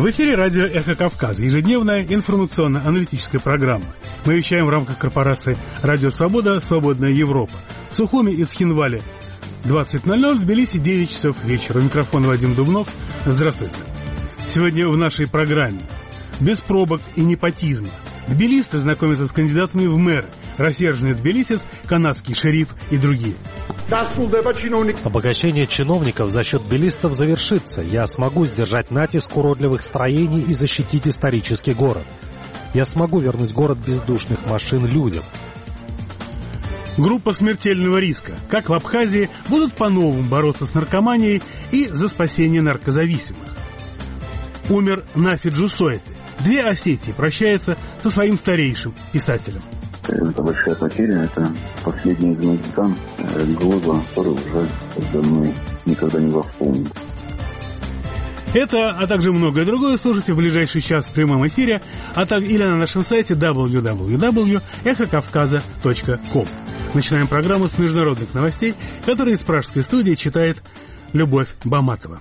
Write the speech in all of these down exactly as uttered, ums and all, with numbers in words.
В эфире радио «Эхо Кавказа», ежедневная информационно-аналитическая программа. Мы вещаем в рамках корпорации «Радио Свобода. Свободная Европа». В Сухуми и Цхинвале двадцать ноль ноль, в Тбилиси девять часов вечера. У микрофона Вадим Дубнов. Здравствуйте. Сегодня в нашей программе без пробок и непотизма. Тбилисцы знакомятся с кандидатами в мэры. Рассерженный тбилисец, канадский шериф и другие. Обогащение чиновников за счет тбилисцев завершится. Я смогу сдержать натиск уродливых строений и защитить исторический город. Я смогу вернуть город бездушных машин людям. Группа смертельного риска. Как в Абхазии будут по-новому бороться с наркоманией и за спасение наркозависимых. Умер Нафи Джусойты. Две Осетии прощаются со своим старейшим писателем. Это большая потеря, это последний из музыкан Глоза, который уже за мной никогда не восполнит. Это, а также многое другое слушайте в ближайший час в прямом эфире, а также или на нашем сайте дабл ю дабл ю дабл ю точка эхо кавказа точка ком. Начинаем программу с международных новостей, которые из пражской студии читает Любовь Баматова.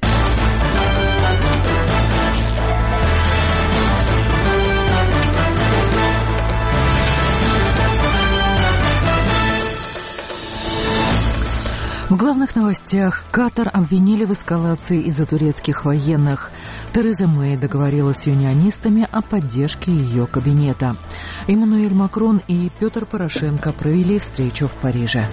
В главных новостях Катар обвинили в эскалации из-за турецких военных. Тереза Мэй договорилась с юнионистами о поддержке ее кабинета. Эммануэль Макрон и Петр Порошенко провели встречу в Париже.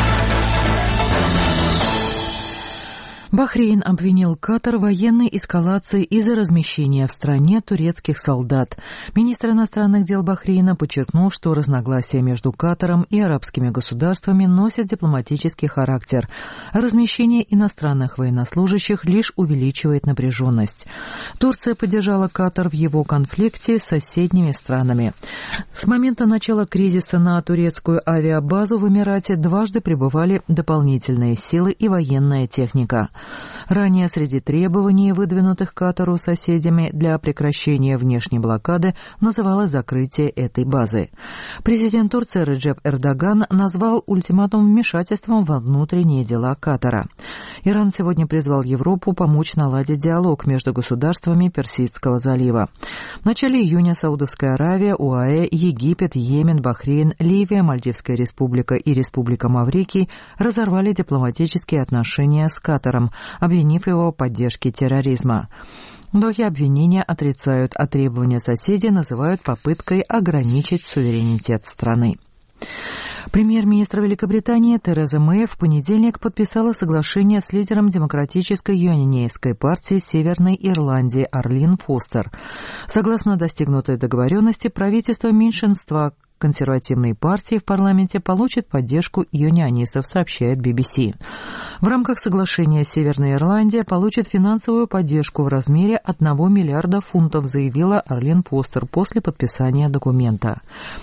Бахрейн обвинил Катар в военной эскалации из-за размещения в стране турецких солдат. Министр иностранных дел Бахрейна подчеркнул, что разногласия между Катаром и арабскими государствами носят дипломатический характер. Размещение иностранных военнослужащих лишь увеличивает напряженность. Турция поддержала Катар в его конфликте с соседними странами. С момента начала кризиса на турецкую авиабазу в Эмирате дважды прибывали дополнительные силы и военная техника. Ранее среди требований, выдвинутых Катару соседями для прекращения внешней блокады, называлось закрытие этой базы. Президент Турции Реджеп Эрдоган назвал ультиматум вмешательством во внутренние дела Катара. Иран сегодня призвал Европу помочь наладить диалог между государствами Персидского залива. В начале июня Саудовская Аравия, ОАЭ, Египет, Йемен, Бахрейн, Ливия, Мальдивская республика и Республика Маврикий разорвали дипломатические отношения с Катаром, обвинив его в поддержке терроризма. В Дохе обвинения отрицают, а требования соседей называют попыткой ограничить суверенитет страны. Премьер-министр Великобритании Тереза Мэй в понедельник подписала соглашение с лидером демократической юнионистской партии Северной Ирландии Арлин Фостер. Согласно достигнутой договоренности, правительство меньшинства консервативной партии в парламенте получит поддержку юнионистов, сообщает би би си. В рамках соглашения Северная Ирландия получит финансовую поддержку в размере одного миллиарда фунтов, заявила Арлин Фостер после подписания документа.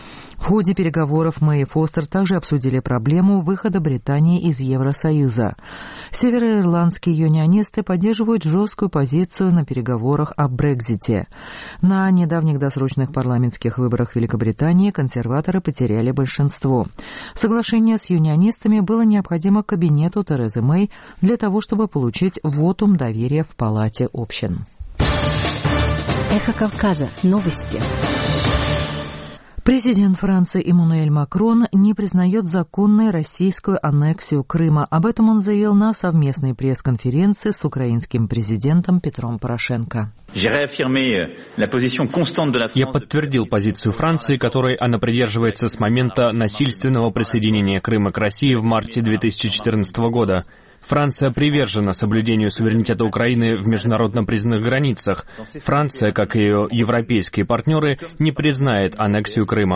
В ходе переговоров Мэй и Фостер также обсудили проблему выхода Британии из Евросоюза. Североирландские юнионисты поддерживают жесткую позицию на переговорах о Брексите. На недавних досрочных парламентских выборах Великобритании консерваторы потеряли большинство. Соглашение с юнионистами было необходимо кабинету Терезы Мэй для того, чтобы получить вотум доверия в Палате общин. Эхо Кавказа. Новости. Президент Франции Эммануэль Макрон не признает законной российскую аннексию Крыма. Об этом он заявил на совместной пресс-конференции с украинским президентом Петром Порошенко. Я подтвердил позицию Франции, которой она придерживается с момента насильственного присоединения Крыма к России в марте две тысячи четырнадцатого года. Франция привержена соблюдению суверенитета Украины в международно признанных границах. Франция, как и ее европейские партнеры, не признает аннексию Крыма.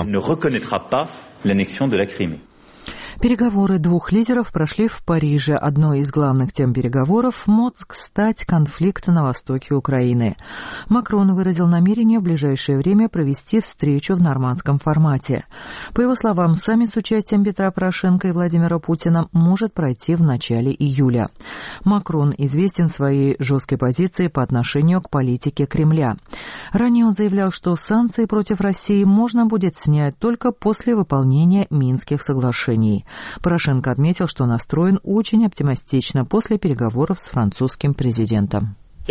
Переговоры двух лидеров прошли в Париже. Одной из главных тем переговоров мог стать конфликт на востоке Украины. Макрон выразил намерение в ближайшее время провести встречу в нормандском формате. По его словам, саммит с участием Петра Порошенко и Владимира Путина может пройти в начале июля. Макрон известен своей жесткой позицией по отношению к политике Кремля. Ранее он заявлял, что санкции против России можно будет снять только после выполнения Минских соглашений. Порошенко отметил, что настроен очень оптимистично после переговоров с французским президентом. Я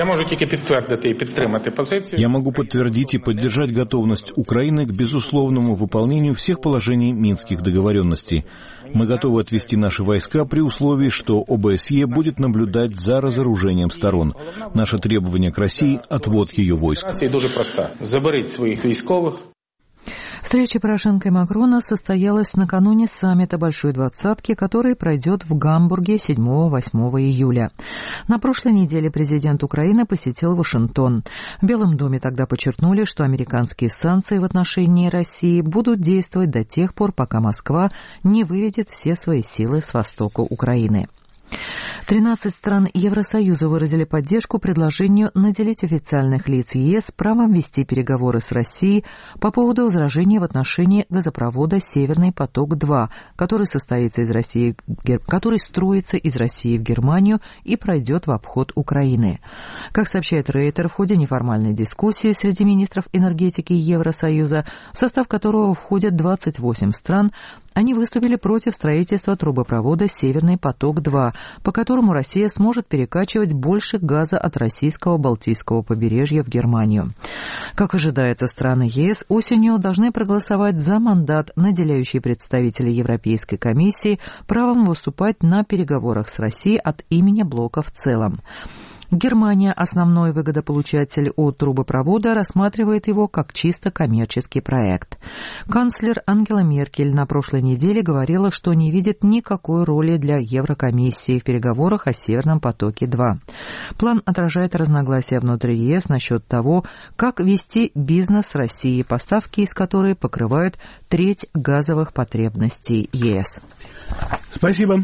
могу подтвердить и поддержать готовность Украины к безусловному выполнению всех положений Минских договоренностей. Мы готовы отвести наши войска при условии, что ОБСЕ будет наблюдать за разоружением сторон. Наше требование к России — отвод ее войск. Заберите своих войсковых. Встреча Порошенко и Макрона состоялась накануне саммита Большой Двадцатки, который пройдет в Гамбурге седьмого-восьмого июля. На прошлой неделе президент Украины посетил Вашингтон. В Белом доме тогда подчеркнули, что американские санкции в отношении России будут действовать до тех пор, пока Москва не выведет все свои силы с востока Украины. тринадцать стран Евросоюза выразили поддержку предложению наделить официальных лиц ЕС правом вести переговоры с Россией по поводу возражений в отношении газопровода «Северный поток-два», который состоится из России, который строится из России в Германию и пройдет в обход Украины. Как сообщает Рейтер, в ходе неформальной дискуссии среди министров энергетики Евросоюза, в состав которого входят двадцать восемь стран, они выступили против строительства трубопровода «Северный поток-два», по которому Россия сможет перекачивать больше газа от российского Балтийского побережья в Германию. Как ожидается, страны ЕС осенью должны проголосовать за мандат, наделяющий представителей Европейской комиссии правом выступать на переговорах с Россией от имени блока в целом. Германия, основной выгодополучатель от трубопровода, рассматривает его как чисто коммерческий проект. Канцлер Ангела Меркель на прошлой неделе говорила, что не видит никакой роли для Еврокомиссии в переговорах о Северном потоке-два. План отражает разногласия внутри ЕС насчет того, как вести бизнес с Россией, поставки из которой покрывают треть газовых потребностей ЕС. Спасибо.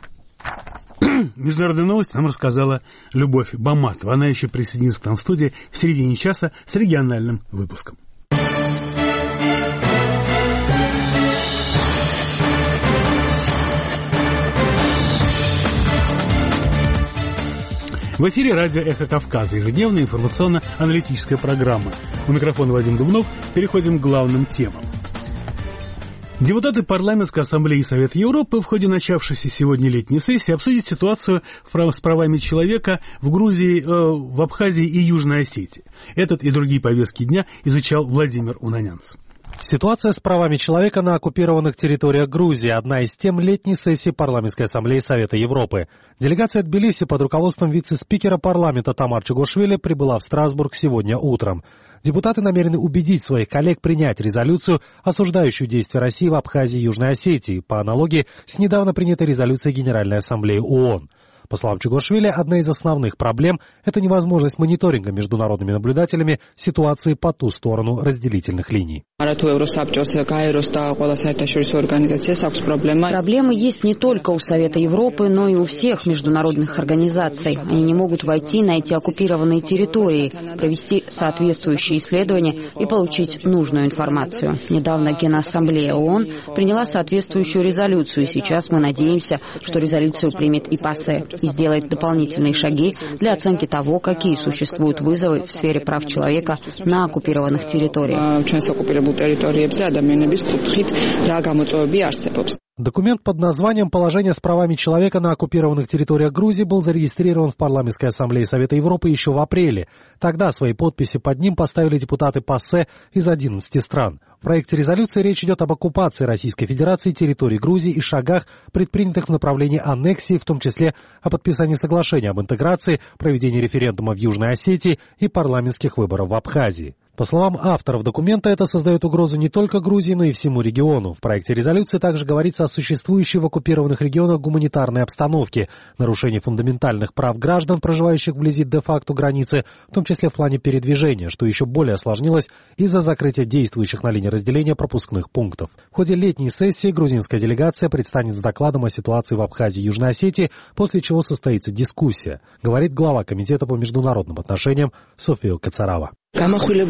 Международные новости нам рассказала Любовь Баматова. Она еще присоединится к нам в студии в середине часа с региональным выпуском. В эфире радио «Эхо Кавказа», ежедневная информационно-аналитическая программа. У микрофона Вадим Дубнов. Переходим к главным темам. Депутаты Парламентской ассамблеи Совета Европы в ходе начавшейся сегодня летней сессии обсудят ситуацию с правами человека в Грузии, в Абхазии и Южной Осетии. Этот и другие повестки дня изучал Владимир Унанянц. Ситуация с правами человека на оккупированных территориях Грузии – одна из тем летней сессии Парламентской ассамблеи Совета Европы. Делегация Тбилиси под руководством вице-спикера парламента Тамар Чугошвили прибыла в Страсбург сегодня утром. Депутаты намерены убедить своих коллег принять резолюцию, осуждающую действия России в Абхазии и Южной Осетии, по аналогии с недавно принятой резолюцией Генеральной Ассамблеи ООН. По словам Чугошвили, одна из основных проблем – это невозможность мониторинга международными наблюдателями ситуации по ту сторону разделительных линий. Проблемы есть не только у Совета Европы, но и у всех международных организаций. Они не могут войти на эти оккупированные территории, провести соответствующие исследования и получить нужную информацию. Недавно Генассамблея ООН приняла соответствующую резолюцию, и сейчас мы надеемся, что резолюцию примет и ПАСЕ и сделает дополнительные шаги для оценки того, какие существуют вызовы в сфере прав человека на оккупированных территориях. Документ под названием «Положение с правами человека на оккупированных территориях Грузии» был зарегистрирован в Парламентской ассамблее Совета Европы еще в апреле. Тогда свои подписи под ним поставили депутаты ПАСЕ из одиннадцати стран. В проекте резолюции речь идет об оккупации Российской Федерации территории Грузии и шагах, предпринятых в направлении аннексии, в том числе о подписании соглашения об интеграции, проведении референдума в Южной Осетии и парламентских выборов в Абхазии. По словам авторов документа, это создает угрозу не только Грузии, но и всему региону. В проекте резолюции также говорится о существующей в оккупированных регионах гуманитарной обстановке, нарушении фундаментальных прав граждан, проживающих вблизи де-факто границы, в том числе в плане передвижения, что еще более осложнилось из-за закрытия действующих на линии разделения пропускных пунктов. В ходе летней сессии грузинская делегация предстанет с докладом о ситуации в Абхазии и Южной Осетии, после чего состоится дискуссия, говорит глава Комитета по международным отношениям София Кацарава. Особое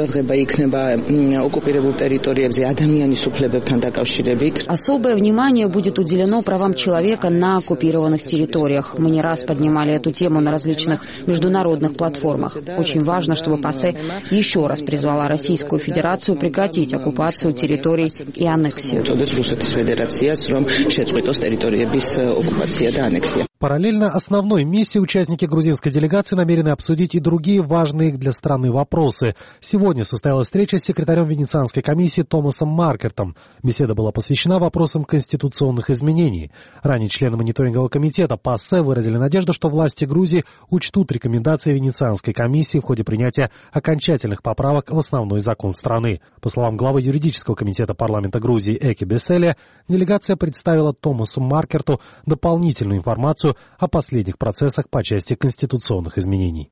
внимание будет уделено правам человека на оккупированных территориях. Мы не раз поднимали эту тему на различных международных платформах. Очень важно, чтобы ПАСЕ еще раз призвала Российскую Федерацию прекратить оккупацию территорий и аннексию. Параллельно основной миссии участники грузинской делегации намерены обсудить и другие важные для страны вопросы. Сегодня состоялась встреча с секретарем Венецианской комиссии Томасом Маркертом. Беседа была посвящена вопросам конституционных изменений. Ранее члены мониторингового комитета ПАСЕ выразили надежду, что власти Грузии учтут рекомендации Венецианской комиссии в ходе принятия окончательных поправок в основной закон страны. По словам главы юридического комитета парламента Грузии Эки Беселия, делегация представила Томасу Маркерту дополнительную информацию о последних процессах по части конституционных изменений.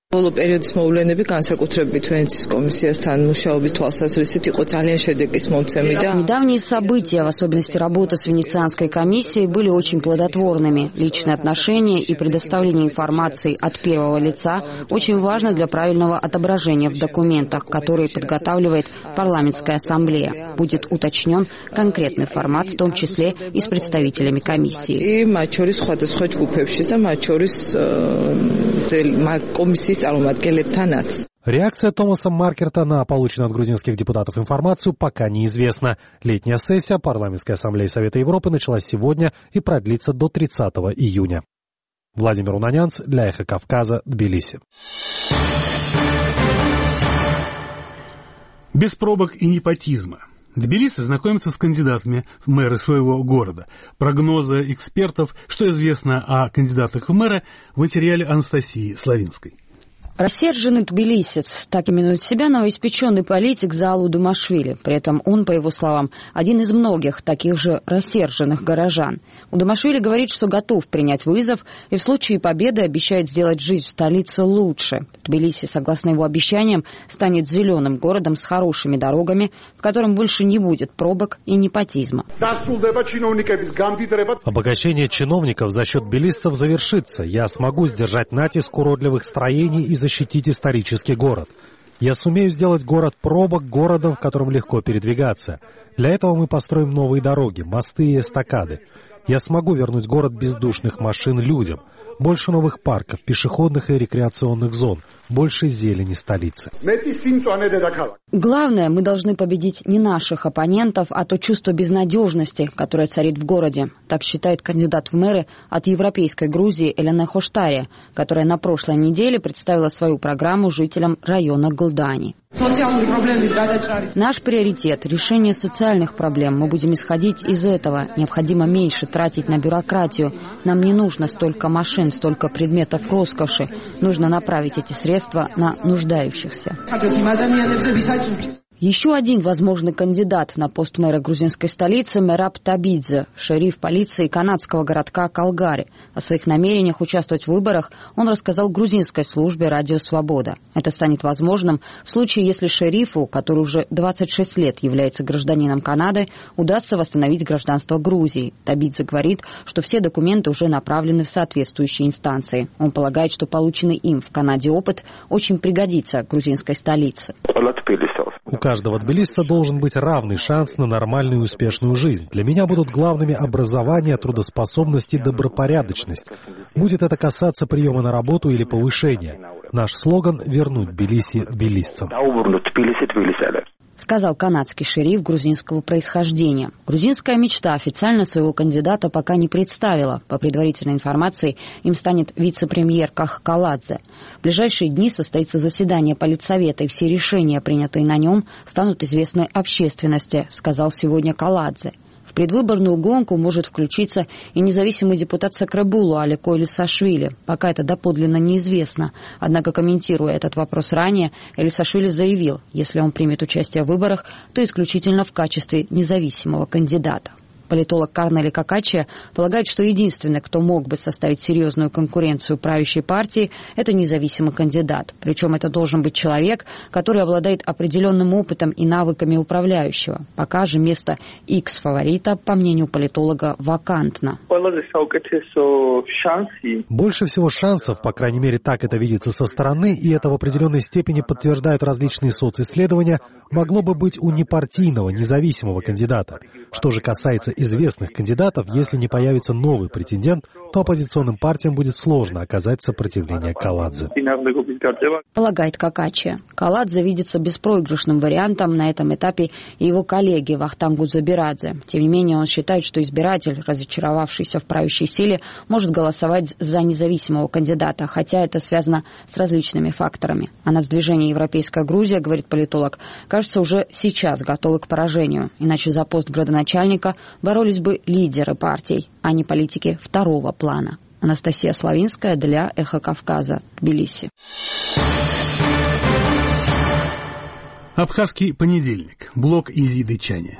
Недавние события, в особенности работа с Венецианской комиссией, были очень плодотворными. Личные отношения и предоставление информации от первого лица очень важно для правильного отображения в документах, которые подготавливает парламентская ассамблея. Будет уточнен конкретный формат, в том числе и с представителями комиссии. Реакция Томаса Маркерта на полученную от грузинских депутатов информацию пока неизвестна. Летняя сессия парламентской ассамблеи Совета Европы началась сегодня и продлится до тридцатого июня. Владимир Унанянц для Эхо Кавказа, Тбилиси. Без пробок и непотизма. Тбилиси знакомится с кандидатами в мэры своего города. Прогнозы экспертов, что известно о кандидатах в мэры, в материале Анастасии Славинской. Рассерженный тбилисец, так именует себя новоиспеченный политик Заалу Думашвили. При этом он, по его словам, один из многих таких же рассерженных горожан. Думашвили говорит, что готов принять вызов и в случае победы обещает сделать жизнь в столице лучше. Тбилиси, согласно его обещаниям, станет зеленым городом с хорошими дорогами, в котором больше не будет пробок и непотизма. Обогащение чиновников за счет тбилисцев завершится. Я смогу сдержать натиск уродливых строений и защитить исторический город. Я сумею сделать город пробок городом, в котором легко передвигаться. Для этого мы построим новые дороги, мосты и эстакады. Я смогу вернуть город бездушных машин людям. Больше новых парков, пешеходных и рекреационных зон. Больше зелени столицы. Главное, мы должны победить не наших оппонентов, а то чувство безнадежности, которое царит в городе. Так считает кандидат в мэры от Европейской Грузии Элена Хоштария, которая на прошлой неделе представила свою программу жителям района Глдани. Наш приоритет – решение социальных проблем. Мы будем исходить из этого. Необходимо меньше тратить на бюрократию. Нам не нужно столько машин, столько предметов роскоши. Нужно направить эти средства на нуждающихся. Еще один возможный кандидат на пост мэра грузинской столицы – Мераб Табидзе, шериф полиции канадского городка Калгари. О своих намерениях участвовать в выборах он рассказал грузинской службе «Радио Свобода». Это станет возможным в случае, если шерифу, который уже двадцать шесть лет является гражданином Канады, удастся восстановить гражданство Грузии. Табидзе говорит, что все документы уже направлены в соответствующие инстанции. Он полагает, что полученный им в Канаде опыт очень пригодится грузинской столице. У каждого тбилисца должен быть равный шанс на нормальную и успешную жизнь. Для меня будут главными образование, трудоспособность и добропорядочность. Будет это касаться приема на работу или повышения. Наш слоган — «Вернуть Тбилиси тбилисцам», сказал канадский шериф грузинского происхождения. Грузинская мечта официально своего кандидата пока не представила. По предварительной информации, им станет вице-премьер Кахкаладзе. В ближайшие дни состоится заседание политсовета, и все решения, принятые на нем, станут известны общественности, сказал сегодня Каладзе. В предвыборную гонку может включиться и независимый депутат Сакрабулу Алико Элисашвили. Пока это доподлинно неизвестно. Однако, комментируя этот вопрос ранее, Элисашвили заявил, если он примет участие в выборах, то исключительно в качестве независимого кандидата. Политолог Карнели Какачия полагает, что единственный, кто мог бы составить серьезную конкуренцию правящей партии, это независимый кандидат. Причем это должен быть человек, который обладает определенным опытом и навыками управляющего. Пока же место X-фаворита, по мнению политолога, вакантно. Больше всего шансов, по крайней мере так это видится со стороны, и это в определенной степени подтверждают различные социсследования, могло бы быть у непартийного, независимого кандидата. Что же касается известных кандидатов, если не появится новый претендент, то оппозиционным партиям будет сложно оказать сопротивление Каладзе. Полагает Какачи. Каладзе видится беспроигрышным вариантом на этом этапе и его коллеги Вахтанг Гудзабирадзе. Тем не менее, он считает, что избиратель, разочаровавшийся в правящей силе, может голосовать за независимого кандидата, хотя это связано с различными факторами. А нацдвижение «Европейская Грузия», говорит политолог, кажется, уже сейчас готовы к поражению. Иначе за пост градоначальника боролись бы лидеры партий, а не политики второго плана. Анастасия Славинская для «Эхо Кавказа», Тбилиси. Абхазский понедельник. Блог Изиды Чани.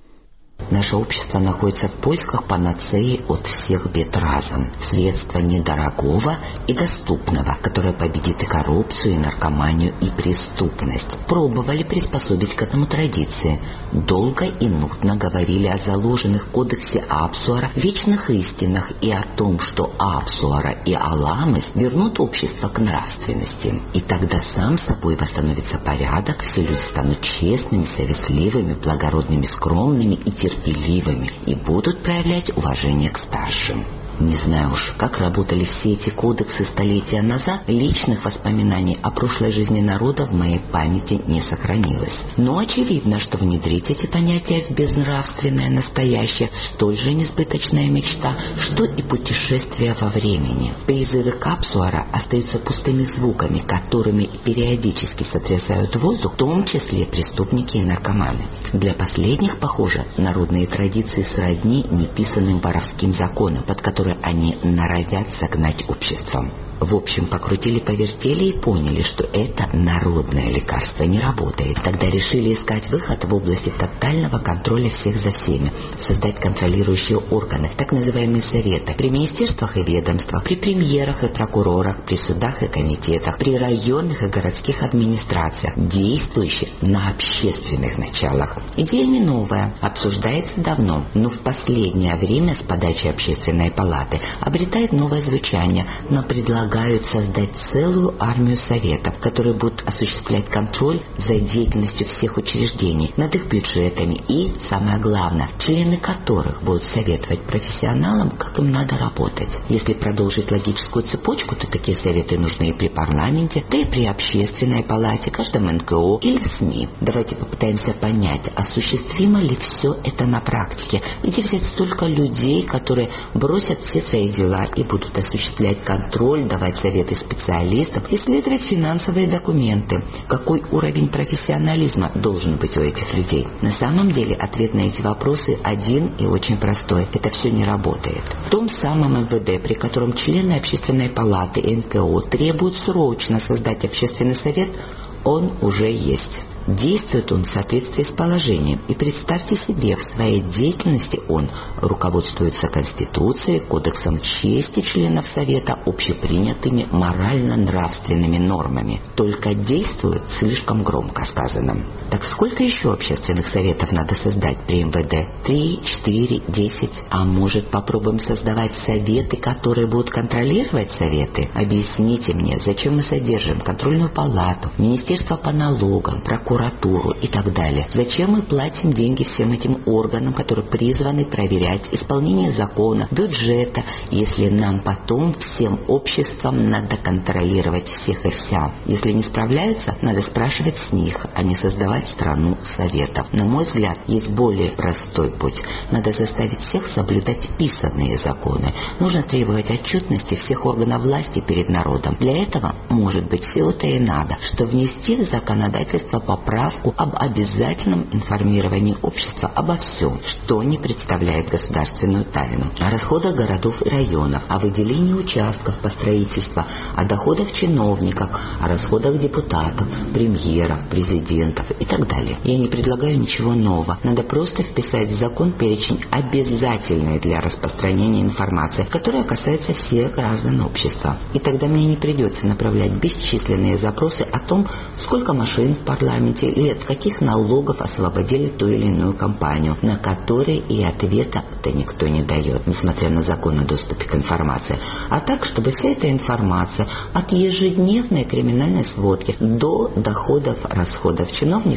Наше общество находится в поисках панацеи от всех бед разом. Средства недорогого и доступного, которое победит и коррупцию, и наркоманию, и преступность. Пробовали приспособить к этому традиции. Долго и нудно говорили о заложенных в кодексе Апсуара вечных истинах и о том, что Апсуара и Аламыс вернут общество к нравственности. И тогда сам собой восстановится порядок, все люди станут честными, совестливыми, благородными, скромными и терпеливыми, и будут проявлять уважение к старшим. Не знаю уж, как работали все эти кодексы столетия назад, личных воспоминаний о прошлой жизни народа в моей памяти не сохранилось. Но очевидно, что внедрить эти понятия в безнравственное настоящее столь же несбыточная мечта, что и путешествие во времени. Призывы Капсуара остаются пустыми звуками, которыми периодически сотрясают воздух, в том числе преступники и наркоманы. Для последних, похоже, народные традиции сродни неписанным воровским законам, под которые они норовят загнать обществом. В общем, покрутили-повертели и поняли, что это народное лекарство не работает. Тогда решили искать выход в области тотального контроля всех за всеми, создать контролирующие органы, так называемые советы, при министерствах и ведомствах, при премьерах и прокурорах, при судах и комитетах, при районных и городских администрациях, действующих на общественных началах. Идея не новая, обсуждается давно, но в последнее время с подачи Общественной палаты обретает новое звучание, но предлагает создать целую армию советов, которые будут осуществлять контроль за деятельностью всех учреждений, над их бюджетами и, самое главное, члены которых будут советовать профессионалам, как им надо работать. Если продолжить логическую цепочку, то такие советы нужны и при парламенте, да и при Общественной палате, каждом эн ка о или СМИ. Давайте попытаемся понять, осуществимо ли все это на практике, где взять столько людей, которые бросят все свои дела и будут осуществлять контроль, давать советы специалистам, исследовать финансовые документы. Какой уровень профессионализма должен быть у этих людей? На самом деле ответ на эти вопросы один и очень простой. Это все не работает. В том самом эм вэ дэ, при котором члены Общественной палаты и эн ка о требуют срочно создать общественный совет, он уже есть. Действует он в соответствии с положением. И представьте себе, в своей деятельности он руководствуется Конституцией, Кодексом чести членов Совета, общепринятыми морально-нравственными нормами. Только действует слишком громко сказанным. Так сколько еще общественных советов надо создать при эм вэ дэ? Три, четыре, десять? А может, попробуем создавать советы, которые будут контролировать советы? Объясните мне, зачем мы содержим контрольную палату, Министерство по налогам, прокуратуру, прокуратуру и так далее. Зачем мы платим деньги всем этим органам, которые призваны проверять исполнение закона, бюджета, если нам потом всем обществом надо контролировать всех и вся? Если не справляются, надо спрашивать с них, а не создавать страну советов. На мой взгляд, есть более простой путь. Надо заставить всех соблюдать писанные законы. Нужно требовать отчетности всех органов власти перед народом. Для этого, может быть, всего-то и надо, что внести в законодательство по поправку об обязательном информировании общества обо всем, что не представляет государственную тайну, о расходах городов и районов, о выделении участков по строительству, о доходах чиновников, о расходах депутатов, премьеров, президентов и так далее. Я не предлагаю ничего нового. Надо просто вписать в закон перечень обязательной для распространения информации, которая касается всех граждан общества. И тогда мне не придется направлять бесчисленные запросы о том, сколько машин в парламенте или от каких налогов освободили ту или иную компанию, на которые и ответа-то никто не дает, несмотря на закон о доступе к информации. А так, чтобы вся эта информация от ежедневной криминальной сводки до доходов, расходов чиновников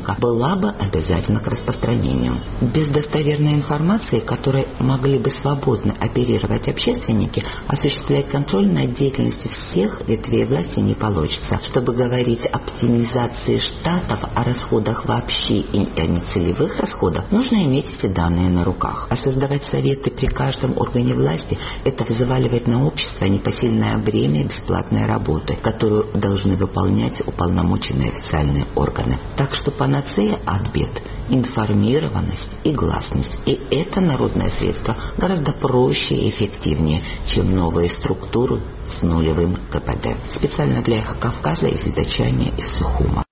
наркотика была бы обязательна к распространению. Без достоверной информации, которой могли бы свободно оперировать общественники, осуществлять контроль над деятельностью всех ветвей власти не получится. Чтобы говорить о оптимизации штатов, о расходах вообще и о нецелевых расходах, нужно иметь эти данные на руках. А создавать советы при каждом органе власти – это взваливать на общество непосильное бремя бесплатной работы, которую должны выполнять уполномоченные официальные органы. Так что панацея от бед – информированность и гласность. И это народное средство гораздо проще и эффективнее, чем новые структуры с нулевым ка пэ дэ. Специально для Эхо Кавказа из Дачания из Сухума.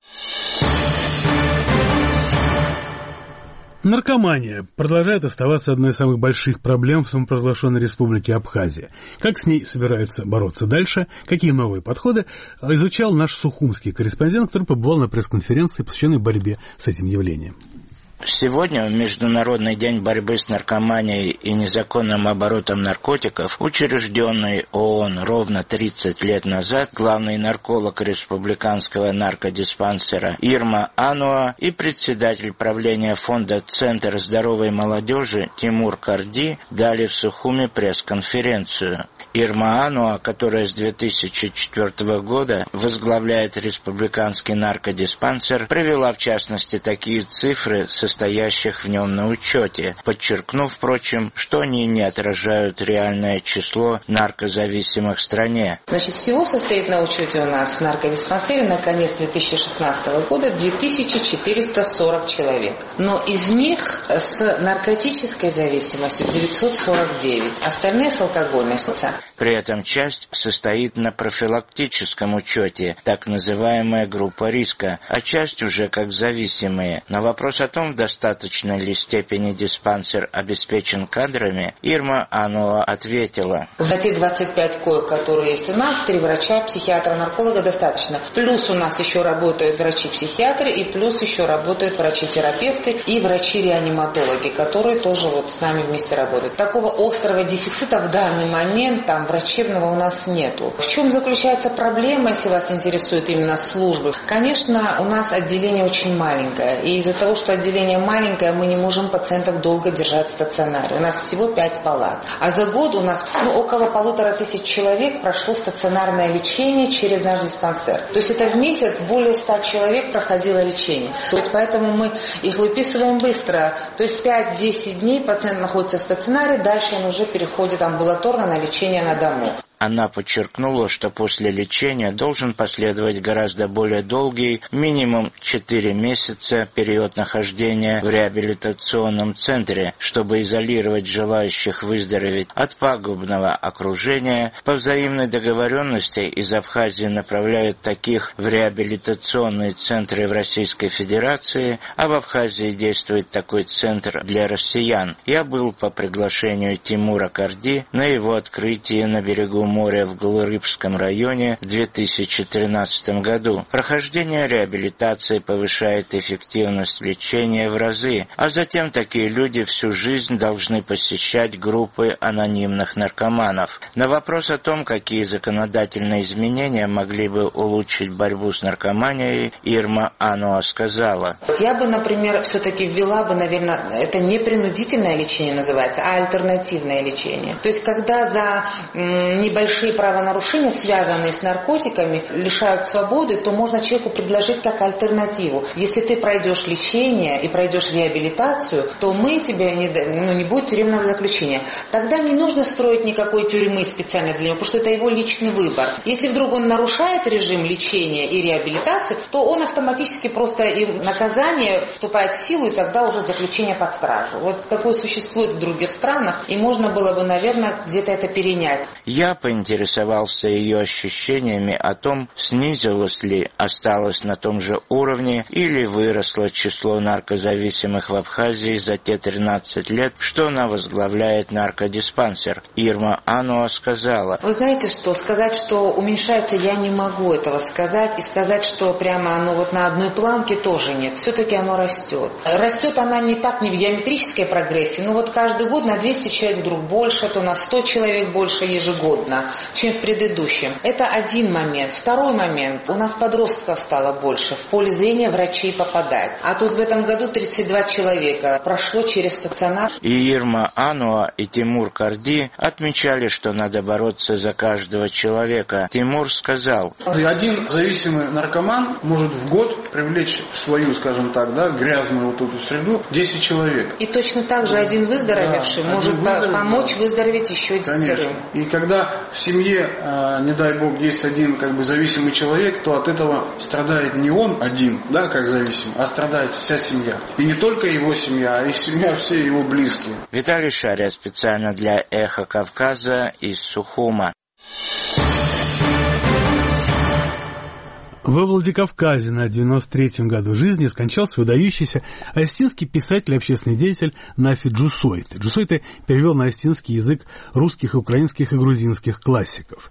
Наркомания продолжает оставаться одной из самых больших проблем в самопровозглашенной республике Абхазия. Как с ней собираются бороться дальше, какие новые подходы, изучал наш сухумский корреспондент, который побывал на пресс-конференции, посвященной борьбе с этим явлением. Сегодня, в Международный день борьбы с наркоманией и незаконным оборотом наркотиков, учрежденный ООН ровно тридцать лет назад, главный нарколог республиканского наркодиспансера Ирма Ануа и председатель правления фонда «Центр здоровой молодежи» Тимур Карди дали в Сухуме пресс-конференцию. Ирма Ануа, которая с две тысячи четвёртого года возглавляет республиканский наркодиспансер, привела в частности такие цифры, состоящих в нем на учете, подчеркнув, впрочем, что они не отражают реальное число наркозависимых в стране. Значит, всего состоит на учете у нас в наркодиспансере на конец две тысячи шестнадцатого года две тысячи четыреста сорок человек. Но из них с наркотической зависимостью девятьсот сорок девять, остальные с алкогольной. При этом часть состоит на профилактическом учете, так называемая группа риска, а часть уже как зависимые. На вопрос о том, в достаточной ли степени диспансер обеспечен кадрами, Ирма Ануа ответила: за те двадцать пять коек, которые есть у нас, три врача, психиатра, нарколога достаточно. Плюс у нас еще работают врачи-психиатры, и плюс еще работают врачи-терапевты и врачи-реаниматологи, которые тоже вот с нами вместе работают. Такого острого дефицита в данный момент там врачебного у нас нету. В чем заключается проблема, если вас интересует именно службы? Конечно, у нас отделение очень маленькое, и из-за того, что отделение маленькое, мы не можем пациентов долго держать в стационаре. У нас всего пять палат. А за год у нас ну, около полутора тысяч человек прошло стационарное лечение через наш диспансер. То есть это в месяц более ста человек проходило лечение. То есть поэтому мы их выписываем быстро. То есть пять-десять дней пациент находится в стационаре, дальше он уже переходит амбулаторно на лечение на дому. Она подчеркнула, что после лечения должен последовать гораздо более долгий, минимум четыре месяца, период нахождения в реабилитационном центре, чтобы изолировать желающих выздороветь от пагубного окружения. По взаимной договоренности из Абхазии направляют таких в реабилитационные центры в Российской Федерации, а в Абхазии действует такой центр для россиян. Я был по приглашению Тимура Карди на его открытии на берегу моря в Голорыбском районе в две тысячи тринадцатом году. Прохождение реабилитации повышает эффективность лечения в разы, а затем такие люди всю жизнь должны посещать группы анонимных наркоманов. На вопрос о том, какие законодательные изменения могли бы улучшить борьбу с наркоманией, Ирма Ануа сказала: я бы, например, все-таки ввела бы, наверное, это не принудительное лечение называется, а альтернативное лечение. То есть, когда за небольшие большие правонарушения, связанные с наркотиками, лишают свободы, то можно человеку предложить как альтернативу. Если ты пройдешь лечение и пройдешь реабилитацию, то мы тебе не, ну, не будет тюремного заключения. Тогда не нужно строить никакой тюрьмы специально для него, потому что это его личный выбор. Если вдруг он нарушает режим лечения и реабилитации, то он автоматически просто и наказание вступает в силу, и тогда уже заключение под стражу. Вот такое существует в других странах, и можно было бы, наверное, где-то это перенять. Я поинтересовался ее ощущениями о том, снизилось ли, осталось на том же уровне или выросло число наркозависимых в Абхазии за те тринадцать лет, что она возглавляет наркодиспансер. Ирма Ануа сказала: вы знаете что, сказать, что уменьшается, я не могу этого сказать, и сказать, что прямо оно вот на одной планке тоже нет. Все-таки оно растет. Растет она не так, не в геометрической прогрессии, но вот каждый год на двести человек вдруг больше, то на сто человек больше ежегодно. значительно, чем в предыдущем. Это один момент. Второй момент. У нас подростков стало больше. В поле зрения врачей попадает. А тут в этом году тридцать два человека прошло через стационар. И Ирма Ануа, и Тимур Карди отмечали, что надо бороться за каждого человека. Тимур сказал: один зависимый наркоман может в год привлечь в свою, скажем так, да, грязную вот эту среду десять человек. И точно так же один выздоровевший да, может один помочь выздороветь еще десятерым. И когда в семье, не дай бог, есть один как бы зависимый человек, то от этого страдает не он один, да, как зависимый, а страдает вся семья. И не только его семья, а и семья все его близкие. Виталий Шария специально для «Эхо Кавказа» из Сухума. Во Владикавказе на девяносто третьем году жизни скончался выдающийся остинский писатель и общественный деятель Нафи Джусойте. Джусойте перевел на остинский язык русских, украинских и грузинских классиков.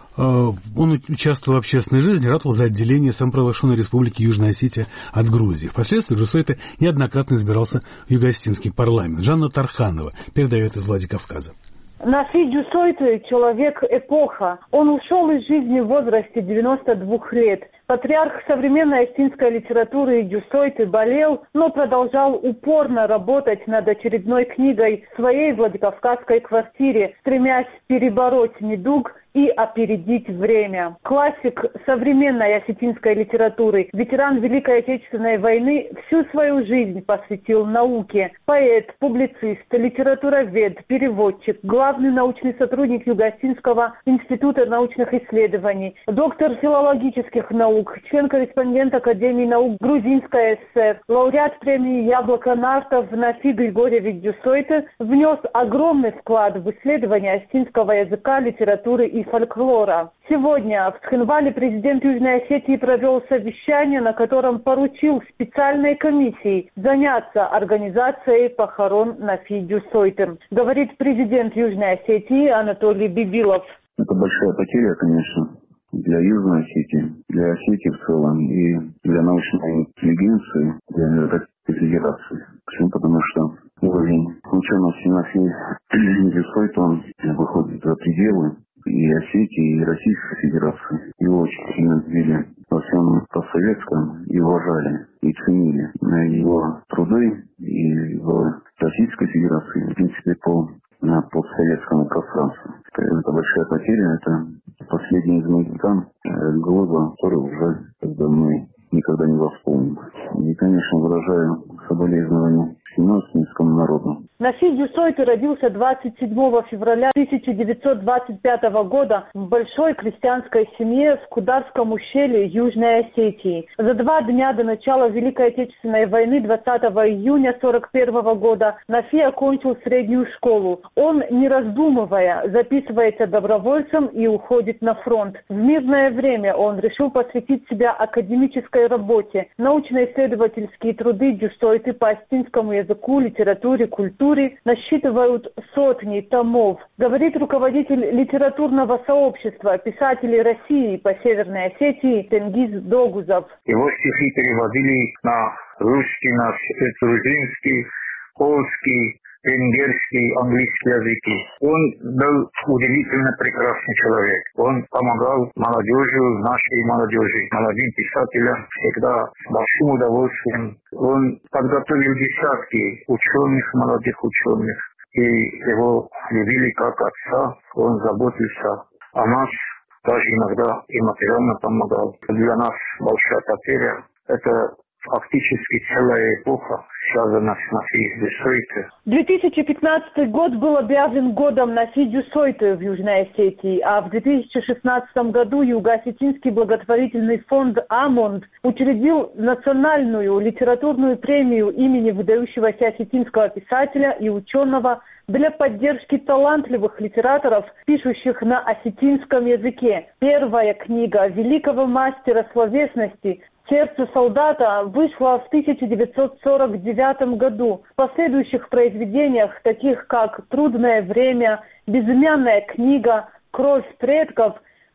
Он участвовал в общественной жизни, ратовал за отделение самопровозглашенной республики Южная Осетия от Грузии. Впоследствии Джусойте неоднократно избирался в юго-осетинский парламент. Жанна Тарханова передает из Владикавказа. Нафи Джусойте – человек-эпоха. Он ушел из жизни в возрасте девяноста двух лет. Патриарх современной осетинской литературы Джусойте болел, но продолжал упорно работать над очередной книгой в своей Владикавказской квартире, стремясь перебороть недуг и опередить время. Классик современной осетинской литературы, ветеран Великой Отечественной войны, всю свою жизнь посвятил науке. Поэт, публицист, литературовед, переводчик, главный научный сотрудник Юго-Осетинского института научных исследований, доктор филологических наук, член-корреспондент Академии наук Грузинской ССР, лауреат премии «Яблоко Нартов» Нафи Григорьевич Джусойте внес огромный вклад в исследование осетинского языка, литературы и фольклора. Сегодня в Цхинвале президент Южной Осетии провел совещание, на котором поручил специальной комиссии заняться организацией похорон Нафи Джусойте. Говорит президент Южной Осетии Анатолий Бибилов. Это большая потеря, конечно, для Южной Осетии, для Осетии в целом и для научной интеллигенции, для Российской Федерации. Почему? Потому что уровень учености Нафи Джусойте, он выходит за пределы и Осетии, и Российской Федерации. Его очень сильно любили во всем постсоветском и уважали, и ценили его труды и в Российской Федерации, в принципе, по на постсоветскому пространству. Это большая потеря, это последний из могикан года, который уже когда мы никогда не восполним. И, конечно, выражаю соболезнования всему осетинскому народу. Нафи Джусойте родился двадцать седьмого февраля тысяча девятьсот двадцать пятого года в большой крестьянской семье в Кударском ущелье Южной Осетии. За два дня до начала Великой Отечественной войны двадцатого июня сорок первого года Нафи окончил среднюю школу. Он, не раздумывая, записывается добровольцем и уходит на фронт. В мирное время он решил посвятить себя академической работе. Научно-исследовательские труды Джусойте по осетинскому языку, литературе, культуре насчитывают сотни томов. Говорит руководитель литературного сообщества писателей России по Северной Осетии Тенгиз Догузов. Его стихи переводили на русский, на грузинский, польский, венгерский, английский языки. Он был удивительно прекрасный человек. Он помогал молодежи, нашей молодежи, молодым писателям всегда с большим удовольствием. Он подготовил десятки ученых, молодых ученых. И его любили как отца. Он заботился о нас, даже иногда и материально помогал. Для нас большая потеря. Это фактически целая эпоха связана с Нафи Джусойте. две тысячи пятнадцатый год был объявлен годом Нафи Джусойте в Южной Осетии, а в две тысячи шестнадцатом году Юго-Осетинский благотворительный фонд «Амонд» учредил национальную литературную премию имени выдающегося осетинского писателя и ученого для поддержки талантливых литераторов, пишущих на осетинском языке. Первая книга великого мастера словесности «Сердце солдата» вышла в тысяча девятьсот сорок девятом году. В последующих произведениях, таких как «Трудное время», «Безымянная книга», «Кровь предков»,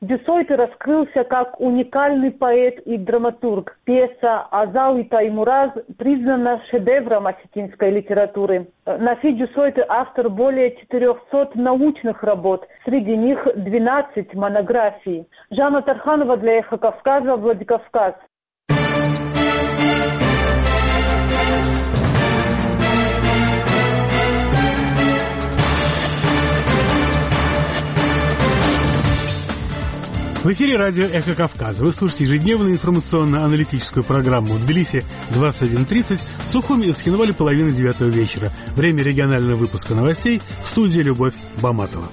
Дюсойте раскрылся как уникальный поэт и драматург. Пьеса «Азал и Таймураз» признана шедевром осетинской литературы. Нафи Дюсойте автор более четырехсот научных работ, среди них двенадцать монографий. Жанна Тарханова для «Эхо Кавказа», Владикавказ. В эфире радио «Эхо Кавказа». Вы слушаете ежедневную информационно-аналитическую программу в Тбилиси двадцать один тридцать, в Сухуми и Схинвале половина девятого вечера. Время регионального выпуска новостей, в студии Любовь Баматова.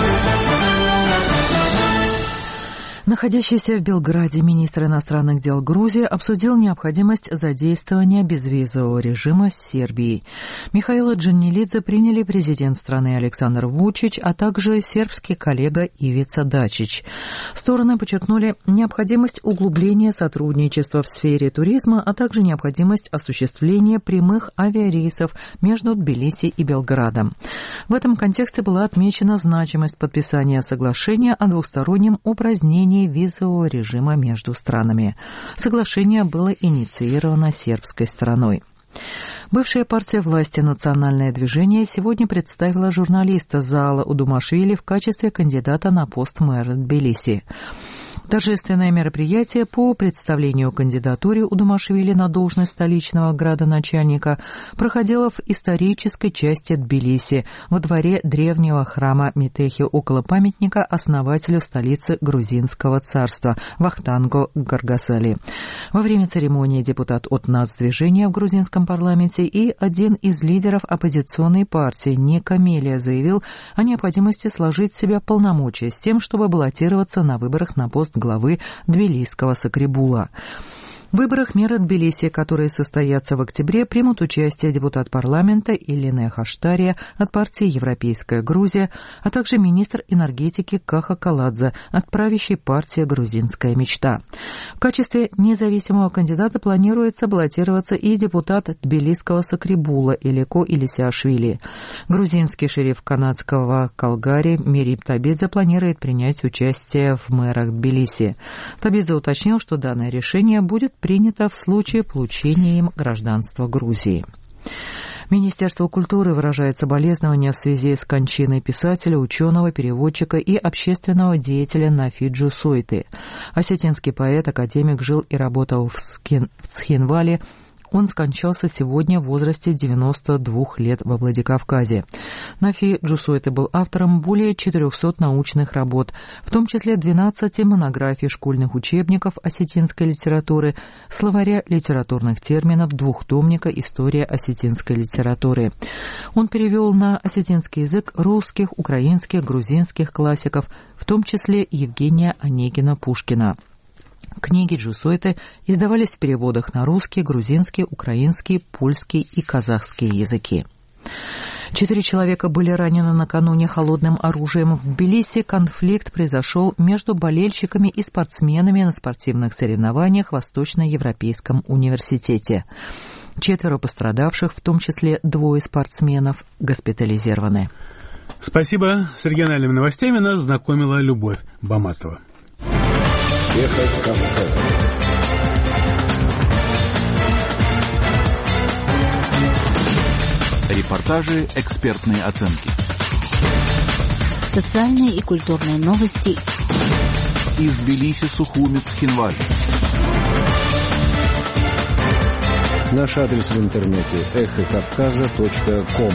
Находящийся в Белграде министр иностранных дел Грузии обсудил необходимость задействования безвизового режима с Сербией. Михаила Джанилидзе приняли президент страны Александр Вучич, а также сербский коллега Ивица Дачич. Стороны подчеркнули необходимость углубления сотрудничества в сфере туризма, а также необходимость осуществления прямых авиарейсов между Тбилиси и Белградом. В этом контексте была отмечена значимость подписания соглашения о двухстороннем упразднении визового режима между странами. Соглашение было инициировано сербской стороной. Бывшая партия власти «Национальное движение» сегодня представила журналиста Заала Удумашвили в качестве кандидата на пост мэра Тбилиси. Торжественное мероприятие по представлению кандидатуре Удумашвили на должность столичного градоначальника проходило в исторической части Тбилиси, во дворе древнего храма Метехи, около памятника основателю столицы грузинского царства Вахтангу Гаргасали. Во время церемонии депутат от Нацдвижения в грузинском парламенте и один из лидеров оппозиционной партии Ника Мелия заявил о необходимости сложить в себя полномочия с тем, чтобы баллотироваться на выборах на пост главы Тбилисского Сакрибула. В выборах мэра Тбилиси, которые состоятся в октябре, примут участие депутат парламента Илина Хаштария от партии «Европейская Грузия», а также министр энергетики Каха Каладзе от правящей партии «Грузинская мечта». В качестве независимого кандидата планируется баллотироваться и депутат Тбилисского Сакрибула Илико Илисиашвили. Грузинский шериф канадского Калгари Мириб Табидзе планирует принять участие в мэрах Тбилиси. Табидзе уточнил, что данное решение будет принято в случае получения им гражданства Грузии. Министерство культуры выражает соболезнования в связи с кончиной писателя, ученого, переводчика и общественного деятеля Нафи Джусойты. Осетинский поэт, академик, жил и работал в, Скин... в Схинвале. Он скончался сегодня в возрасте девяноста двух лет во Владикавказе. Нафи Джусойте был автором более четырехсот научных работ, в том числе двенадцати монографий, школьных учебников осетинской литературы, словаря литературных терминов, двухтомника «История осетинской литературы». Он перевел на осетинский язык русских, украинских, грузинских классиков, в том числе Евгения Онегина Пушкина. Книги Джусойте издавались в переводах на русский, грузинский, украинский, польский и казахский языки. Четыре человека были ранены накануне холодным оружием в Тбилиси. Конфликт произошел между болельщиками и спортсменами на спортивных соревнованиях в Восточноевропейском университете. Четверо пострадавших, в том числе двое спортсменов, госпитализированы. Спасибо. С региональными новостями нас знакомила Любовь Баматова. Эхо Кавказа. Репортажи, экспертные оценки. Социальные и культурные новости. Из Тбилиси, Сухуми, Схинваль. Наш адрес в интернете эхо кавказа точка ком.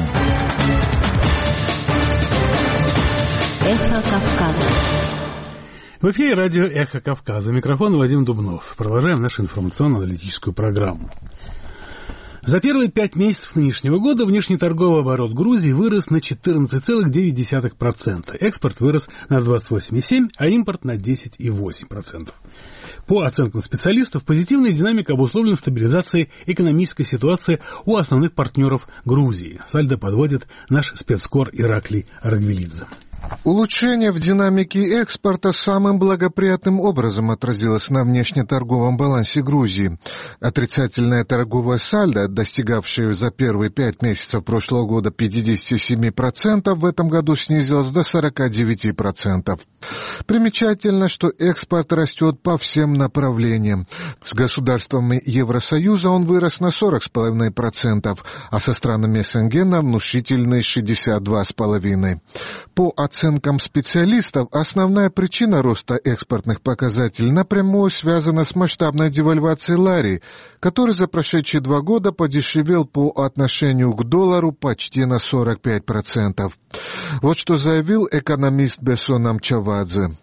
Эхо Кавказа. В эфире радио «Эхо Кавказа». У микрофона Вадим Дубнов. Продолжаем нашу информационно-аналитическую программу. За первые пять месяцев нынешнего года внешнеторговый оборот Грузии вырос на четырнадцать целых девять десятых процента. Экспорт вырос на двадцать восемь целых семь десятых процента, а импорт на десять целых восемь десятых процента. По оценкам специалистов, позитивная динамика обусловлена стабилизацией экономической ситуации у основных партнеров Грузии. Сальдо подводит наш спецкор Ираклий Аргвелидзе. Улучшение в динамике экспорта самым благоприятным образом отразилось на внешнеторговом балансе Грузии. Отрицательная торговая сальдо, достигавшая за первые пять месяцев прошлого года пятьдесят семь процентов, в этом году снизилась до сорок девять процентов. Примечательно, что экспорт растет по всем направлениям. С государствами Евросоюза он вырос на сорок целых пять десятых процента, а со странами СНГ на внушительные шестьдесят два целых пять десятых процента. По оценкам специалистов, основная причина роста экспортных показателей напрямую связана с масштабной девальвацией лари, который за прошедшие два года подешевел по отношению к доллару почти на сорок пять процентов. Вот что заявил экономист Бесон Амчавадзе.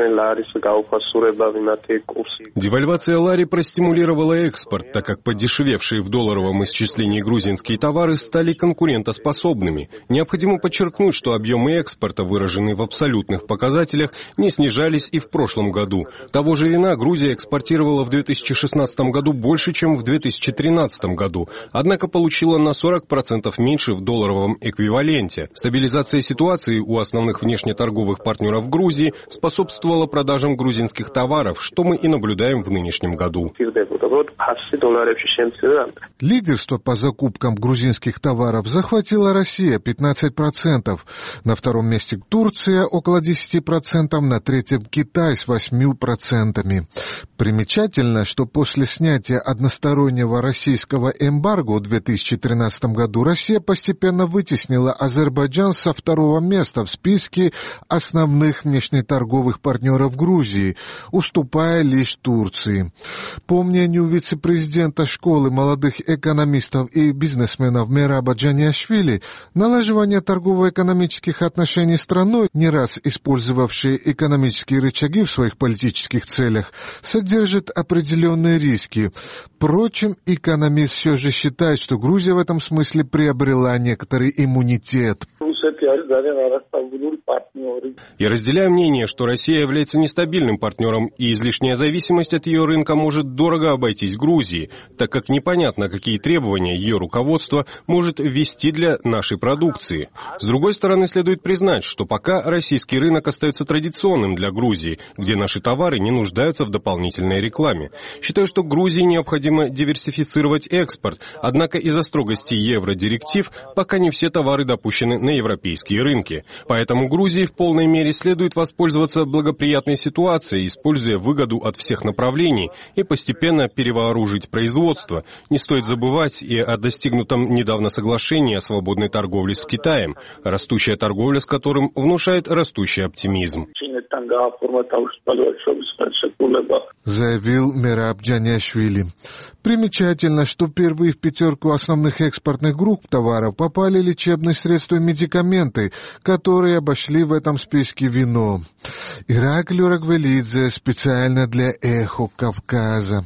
Девальвация лари простимулировала экспорт, так как подешевевшие в долларовом исчислении грузинские товары стали конкурентоспособными. Необходимо подчеркнуть, что объемы экспорта, выраженные в абсолютных показателях, не снижались и в прошлом году. Того же вина Грузия экспортировала в две тысячи шестнадцатом году больше, чем в две тысячи тринадцатом году, однако получила на сорок процентов меньше в долларовом эквиваленте. Стабилизация ситуации у основных внешнеторговых партнеров Грузии способствовала продажам грузинских товаров, что мы и наблюдаем в нынешнем году. Лидерство по закупкам грузинских товаров захватила Россия пятнадцать процентов, на втором месте Турция около десять процентов, на третьем Китай с восемью процентами. Примечательно, что после снятия одностороннего российского эмбарго в две тысячи тринадцатом году Россия постепенно вытеснила Азербайджан со второго места в списке основных внешнеторговых партнеров Грузии, уступая лишь Турции. По мнению вице-президента школы молодых экономистов и бизнесменов Мераба Джаниашвили, налаживание торгово-экономических отношений с страной, не раз использовавшей экономические рычаги в своих политических целях, содержит определенные риски. Впрочем, экономист все же считает, что Грузия в этом смысле приобрела некоторый иммунитет. Я разделяю мнение, что Россия является нестабильным партнером, и излишняя зависимость от ее рынка может дорого обойтись Грузии, так как непонятно, какие требования ее руководство может ввести для нашей продукции. С другой стороны, следует признать, что пока российский рынок остается традиционным для Грузии, где наши товары не нуждаются в дополнительной рекламе. Считаю, что Грузии необходимо диверсифицировать экспорт, однако из-за строгости евродиректив пока не все товары допущены на европейские рынки. Поэтому Грузии в полной мере следует воспользоваться благоприятной ситуацией, используя выгоду от всех направлений, и постепенно перевооружить производство. Не стоит забывать и о достигнутом недавно соглашении о свободной торговле с Китаем, растущая торговля с которым внушает растущий оптимизм. Заявил Мераб Джаниашвили. Примечательно, что впервые в пятерку основных экспортных групп товаров попали лечебные средства и медикаменты, которые обошли в этом списке вино. Ираклий Рагвелидзе специально для «Эхо Кавказа».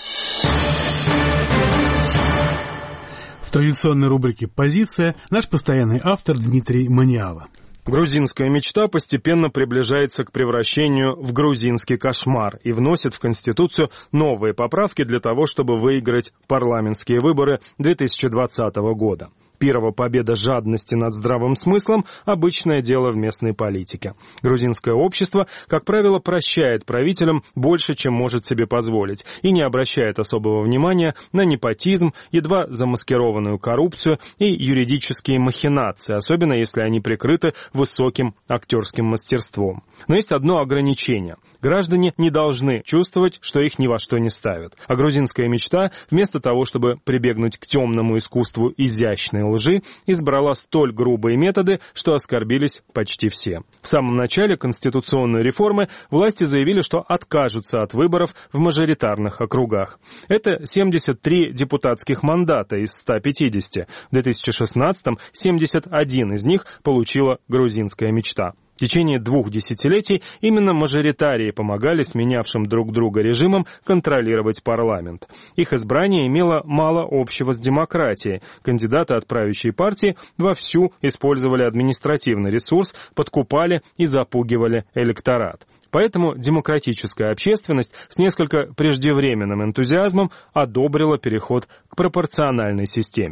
В традиционной рубрике «Позиция» наш постоянный автор Дмитрий Маниава. Грузинская мечта постепенно приближается к превращению в грузинский кошмар и вносит в Конституцию новые поправки для того, чтобы выиграть парламентские выборы две тысячи двадцатого года. Пирова победа жадности над здравым смыслом – обычное дело в местной политике. Грузинское общество, как правило, прощает правителям больше, чем может себе позволить, и не обращает особого внимания на непотизм, едва замаскированную коррупцию и юридические махинации, особенно если они прикрыты высоким актерским мастерством. Но есть одно ограничение. Граждане не должны чувствовать, что их ни во что не ставят. А грузинская мечта, вместо того, чтобы прибегнуть к темному искусству изящной лжи, избрала столь грубые методы, что оскорбились почти все. В самом начале конституционной реформы власти заявили, что откажутся от выборов в мажоритарных округах. Это семьдесят три депутатских мандата из ста пятидесяти. В две тысячи шестнадцатом семьдесят один из них получила грузинская мечта. В течение двух десятилетий именно мажоритарии помогали сменявшим друг друга режимам контролировать парламент. Их избрание имело мало общего с демократией. Кандидаты от правящей партии вовсю использовали административный ресурс, подкупали и запугивали электорат. Поэтому демократическая общественность с несколько преждевременным энтузиазмом одобрила переход к пропорциональной системе.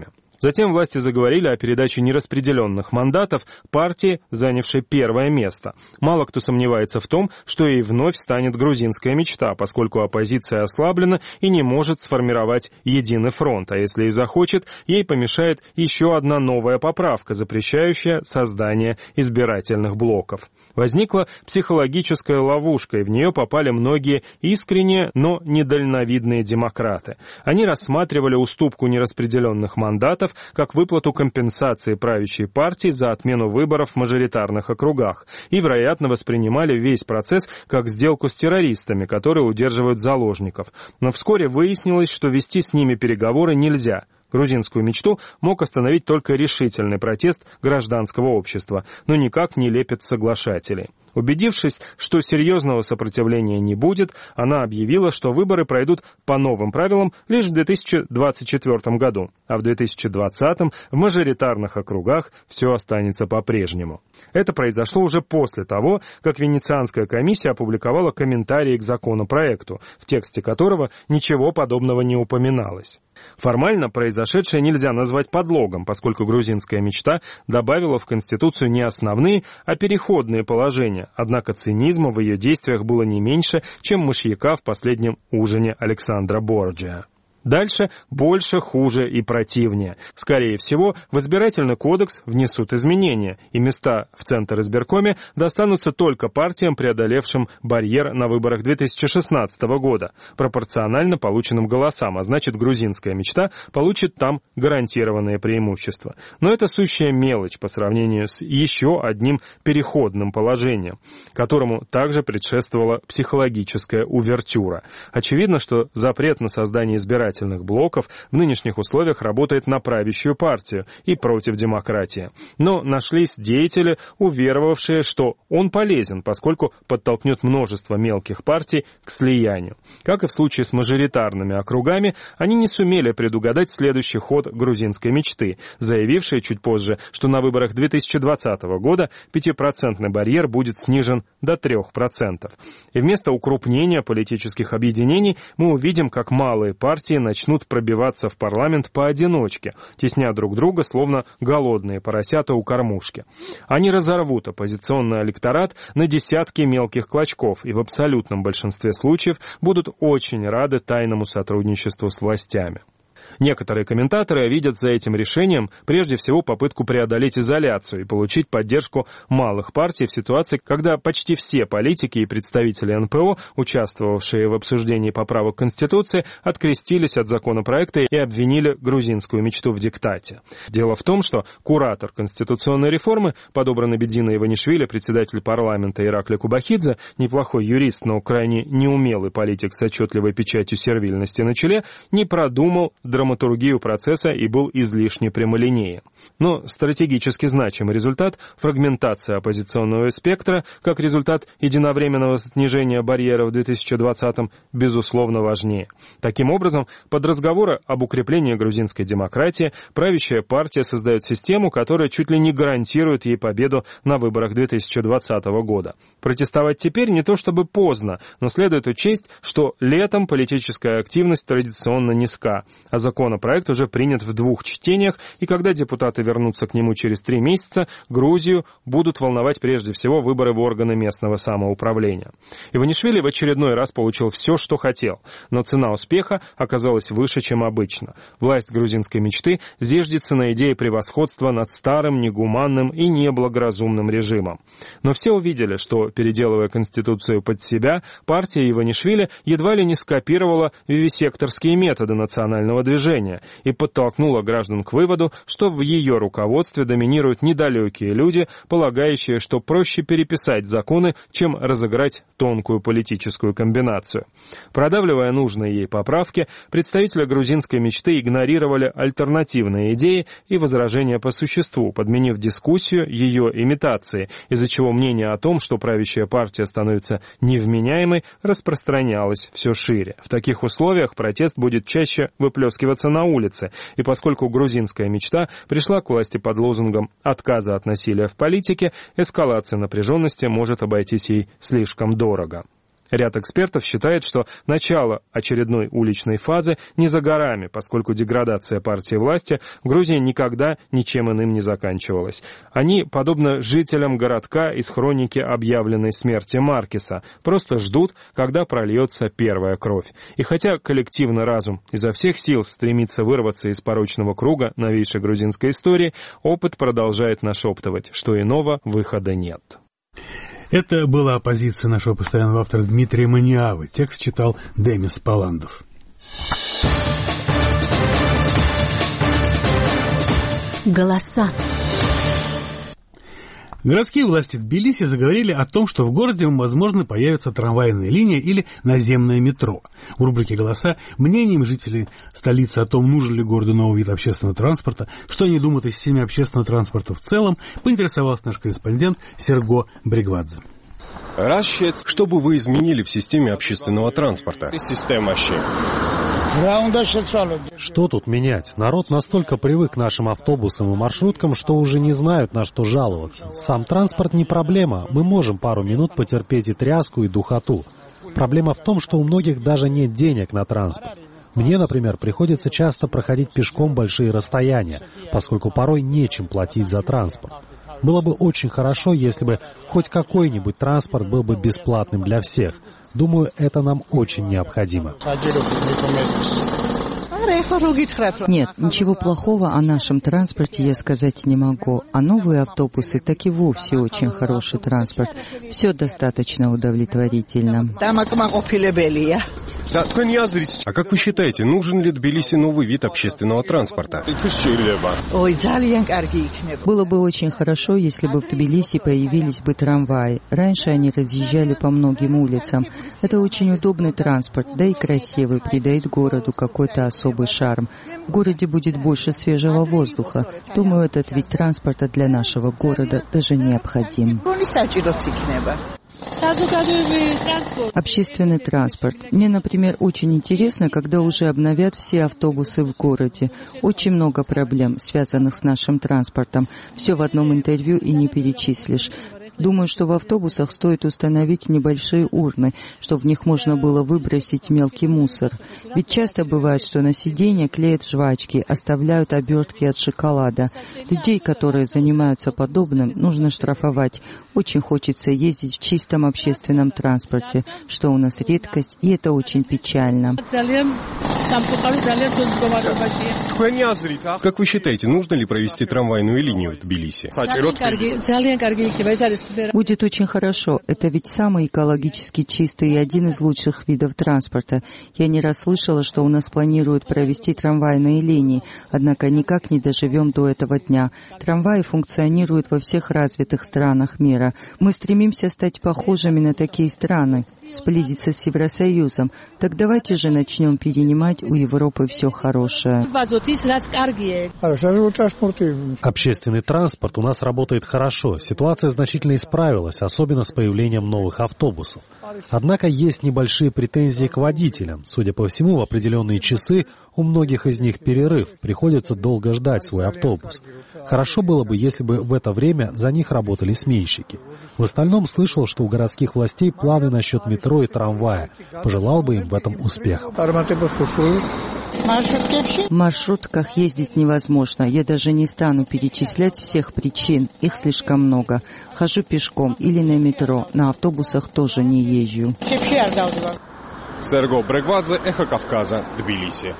Затем власти заговорили о передаче нераспределенных мандатов партии, занявшей первое место. Мало кто сомневается в том, что ей вновь станет грузинская мечта, поскольку оппозиция ослаблена и не может сформировать единый фронт, а если и захочет, ей помешает еще одна новая поправка, запрещающая создание избирательных блоков. Возникла психологическая ловушка, и в нее попали многие искренние, но недальновидные демократы. Они рассматривали уступку нераспределенных мандатов как выплату компенсации правящей партии за отмену выборов в мажоритарных округах и, вероятно, воспринимали весь процесс как сделку с террористами, которые удерживают заложников. Но вскоре выяснилось, что вести с ними переговоры нельзя. Грузинскую мечту мог остановить только решительный протест гражданского общества, но никак не лепят соглашателей. Убедившись, что серьезного сопротивления не будет, она объявила, что выборы пройдут по новым правилам лишь в две тысячи двадцать четвёртом году, а в две тысячи двадцатом в мажоритарных округах все останется по-прежнему. Это произошло уже после того, как Венецианская комиссия опубликовала комментарии к законопроекту, в тексте которого ничего подобного не упоминалось. Формально произошедшее нельзя назвать подлогом, поскольку грузинская мечта добавила в Конституцию не основные, а переходные положения, однако цинизма в ее действиях было не меньше, чем мышьяка в последнем ужине Александра Борджиа. Дальше больше, хуже и противнее. Скорее всего, в избирательный кодекс внесут изменения, и места в Центризбиркоме достанутся только партиям, преодолевшим барьер на выборах две тысячи шестнадцатого года, пропорционально полученным голосам, а значит, грузинская мечта получит там гарантированное преимущество. Но это сущая мелочь по сравнению с еще одним переходным положением, которому также предшествовала психологическая увертюра. Очевидно, что запрет на создание избирательных блоков в нынешних условиях работает на правящую партию и против демократии. Но нашлись деятели, уверовавшие, что он полезен, поскольку подтолкнет множество мелких партий к слиянию. Как и в случае с мажоритарными округами, они не сумели предугадать следующий ход грузинской мечты, заявившие чуть позже, что на выборах две тысячи двадцатого года пятипроцентный барьер будет снижен до трех процентов. И вместо укрупнения политических объединений мы увидим, как малые партии начнут пробиваться в парламент поодиночке, тесня друг друга, словно голодные поросята у кормушки. Они разорвут оппозиционный электорат на десятки мелких клочков и в абсолютном большинстве случаев будут очень рады тайному сотрудничеству с властями. Некоторые комментаторы видят за этим решением прежде всего попытку преодолеть изоляцию и получить поддержку малых партий в ситуации, когда почти все политики и представители эн пэ о, участвовавшие в обсуждении поправок Конституции, открестились от законопроекта и обвинили грузинскую мечту в диктате. Дело в том, что куратор конституционной реформы, подобранный Бедзиной Иванишвили, председатель парламента Иракли Кубахидзе, неплохой юрист, но крайне неумелый политик с отчетливой печатью сервильности на челе, не продумал драматургию процесса и был излишне прямолинеен. Но стратегически значимый результат – фрагментация оппозиционного спектра, как результат единовременного снижения барьера в две тысячи двадцатом, безусловно важнее. Таким образом, под разговоры об укреплении грузинской демократии правящая партия создает систему, которая чуть ли не гарантирует ей победу на выборах две тысячи двадцатого года. Протестовать теперь не то чтобы поздно, но следует учесть, что летом политическая активность традиционно низка, а законопроект уже принят в двух чтениях, и когда депутаты вернутся к нему через три месяца, Грузию будут волновать прежде всего выборы в органы местного самоуправления. Иванишвили в очередной раз получил все, что хотел, но цена успеха оказалась выше, чем обычно. Власть грузинской мечты зиждется на идее превосходства над старым, негуманным и неблагоразумным режимом. Но все увидели, что, переделывая Конституцию под себя, партия Иванишвили едва ли не скопировала вивисекторские методы национального движения и подтолкнула граждан к выводу, что в ее руководстве доминируют недалекие люди, полагающие, что проще переписать законы, чем разыграть тонкую политическую комбинацию. Продавливая нужные ей поправки, представители грузинской мечты игнорировали альтернативные идеи и возражения по существу, подменив дискуссию ее имитацией, из-за чего мнение о том, что правящая партия становится невменяемой, распространялось все шире. В таких условиях протест будет чаще выплескиваться на улице, и поскольку грузинская мечта пришла к власти под лозунгом отказа от насилия в политике, эскалация напряженности может обойтись ей слишком дорого. Ряд экспертов считает, что начало очередной уличной фазы не за горами, поскольку деградация партии власти в Грузии никогда ничем иным не заканчивалась. Они, подобно жителям городка из хроники объявленной смерти Маркеса, просто ждут, когда прольется первая кровь. И хотя коллективный разум изо всех сил стремится вырваться из порочного круга новейшей грузинской истории, опыт продолжает нашептывать, что иного выхода нет. Это была позиция нашего постоянного автора Дмитрия Маниавы. Текст читал Демис Паландов. Голоса. Городские власти Тбилиси заговорили о том, что в городе, возможно, появится трамвайная линия или наземное метро. В рубрике «Голоса» мнением жителей столицы о том, нужен ли городу новый вид общественного транспорта, что они думают о системе общественного транспорта в целом, поинтересовался наш корреспондент Серго Бригвадзе. Что бы вы изменили в системе общественного транспорта? Что тут менять? Народ настолько привык к нашим автобусам и маршруткам, что уже не знают, на что жаловаться. Сам транспорт не проблема. Мы можем пару минут потерпеть и тряску, и духоту. Проблема в том, что у многих даже нет денег на транспорт. Мне, например, приходится часто проходить пешком большие расстояния, поскольку порой нечем платить за транспорт. Было бы очень хорошо, если бы хоть какой-нибудь транспорт был бы бесплатным для всех. Думаю, это нам очень необходимо. Нет, ничего плохого о нашем транспорте я сказать не могу. А новые автобусы так и вовсе очень хороший транспорт. Все достаточно удовлетворительно. А как вы считаете, нужен ли Тбилиси новый вид общественного транспорта? Было бы очень хорошо, если бы в Тбилиси появились бы трамваи. Раньше они разъезжали по многим улицам. Это очень удобный транспорт, да и красивый, придает городу какой-то особый шарм. В городе будет больше свежего воздуха. Думаю, этот вид транспорта для нашего города даже необходим. Общественный транспорт. Мне, например, очень интересно, когда уже обновят все автобусы в городе. Очень много проблем, связанных с нашим транспортом. Все в одном интервью и не перечислишь. Думаю, что в автобусах стоит установить небольшие урны, чтобы в них можно было выбросить мелкий мусор. Ведь часто бывает, что на сиденье клеят жвачки, оставляют обертки от шоколада. Людей, которые занимаются подобным, нужно штрафовать. Очень хочется ездить в чистом общественном транспорте, что у нас редкость, и это очень печально. Как вы считаете, нужно ли провести трамвайную линию в Тбилиси? Будет очень хорошо. Это ведь самый экологически чистый и один из лучших видов транспорта. Я не раз слышала, что у нас планируют провести трамвайные линии, однако никак не доживем до этого дня. Трамваи функционируют во всех развитых странах мира. Мы стремимся стать похожими на такие страны, сблизиться с Евросоюзом. Так давайте же начнем перенимать у Европы все хорошее. Общественный транспорт у нас работает хорошо. Ситуация значительно исправилась, особенно с появлением новых автобусов. Однако есть небольшие претензии к водителям. Судя по всему, в определенные часы у многих из них перерыв, приходится долго ждать свой автобус. Хорошо было бы, если бы в это время за них работали сменщики. В остальном слышал, что у городских властей планы насчет метро и трамвая. Пожелал бы им в этом успехов. В маршрутках ездить невозможно. Я даже не стану перечислять всех причин. Их слишком много. Хожу пешком или на метро. На автобусах тоже не езжу. Серго Бригвадзе, Эхо Кавказа, Тбилиси.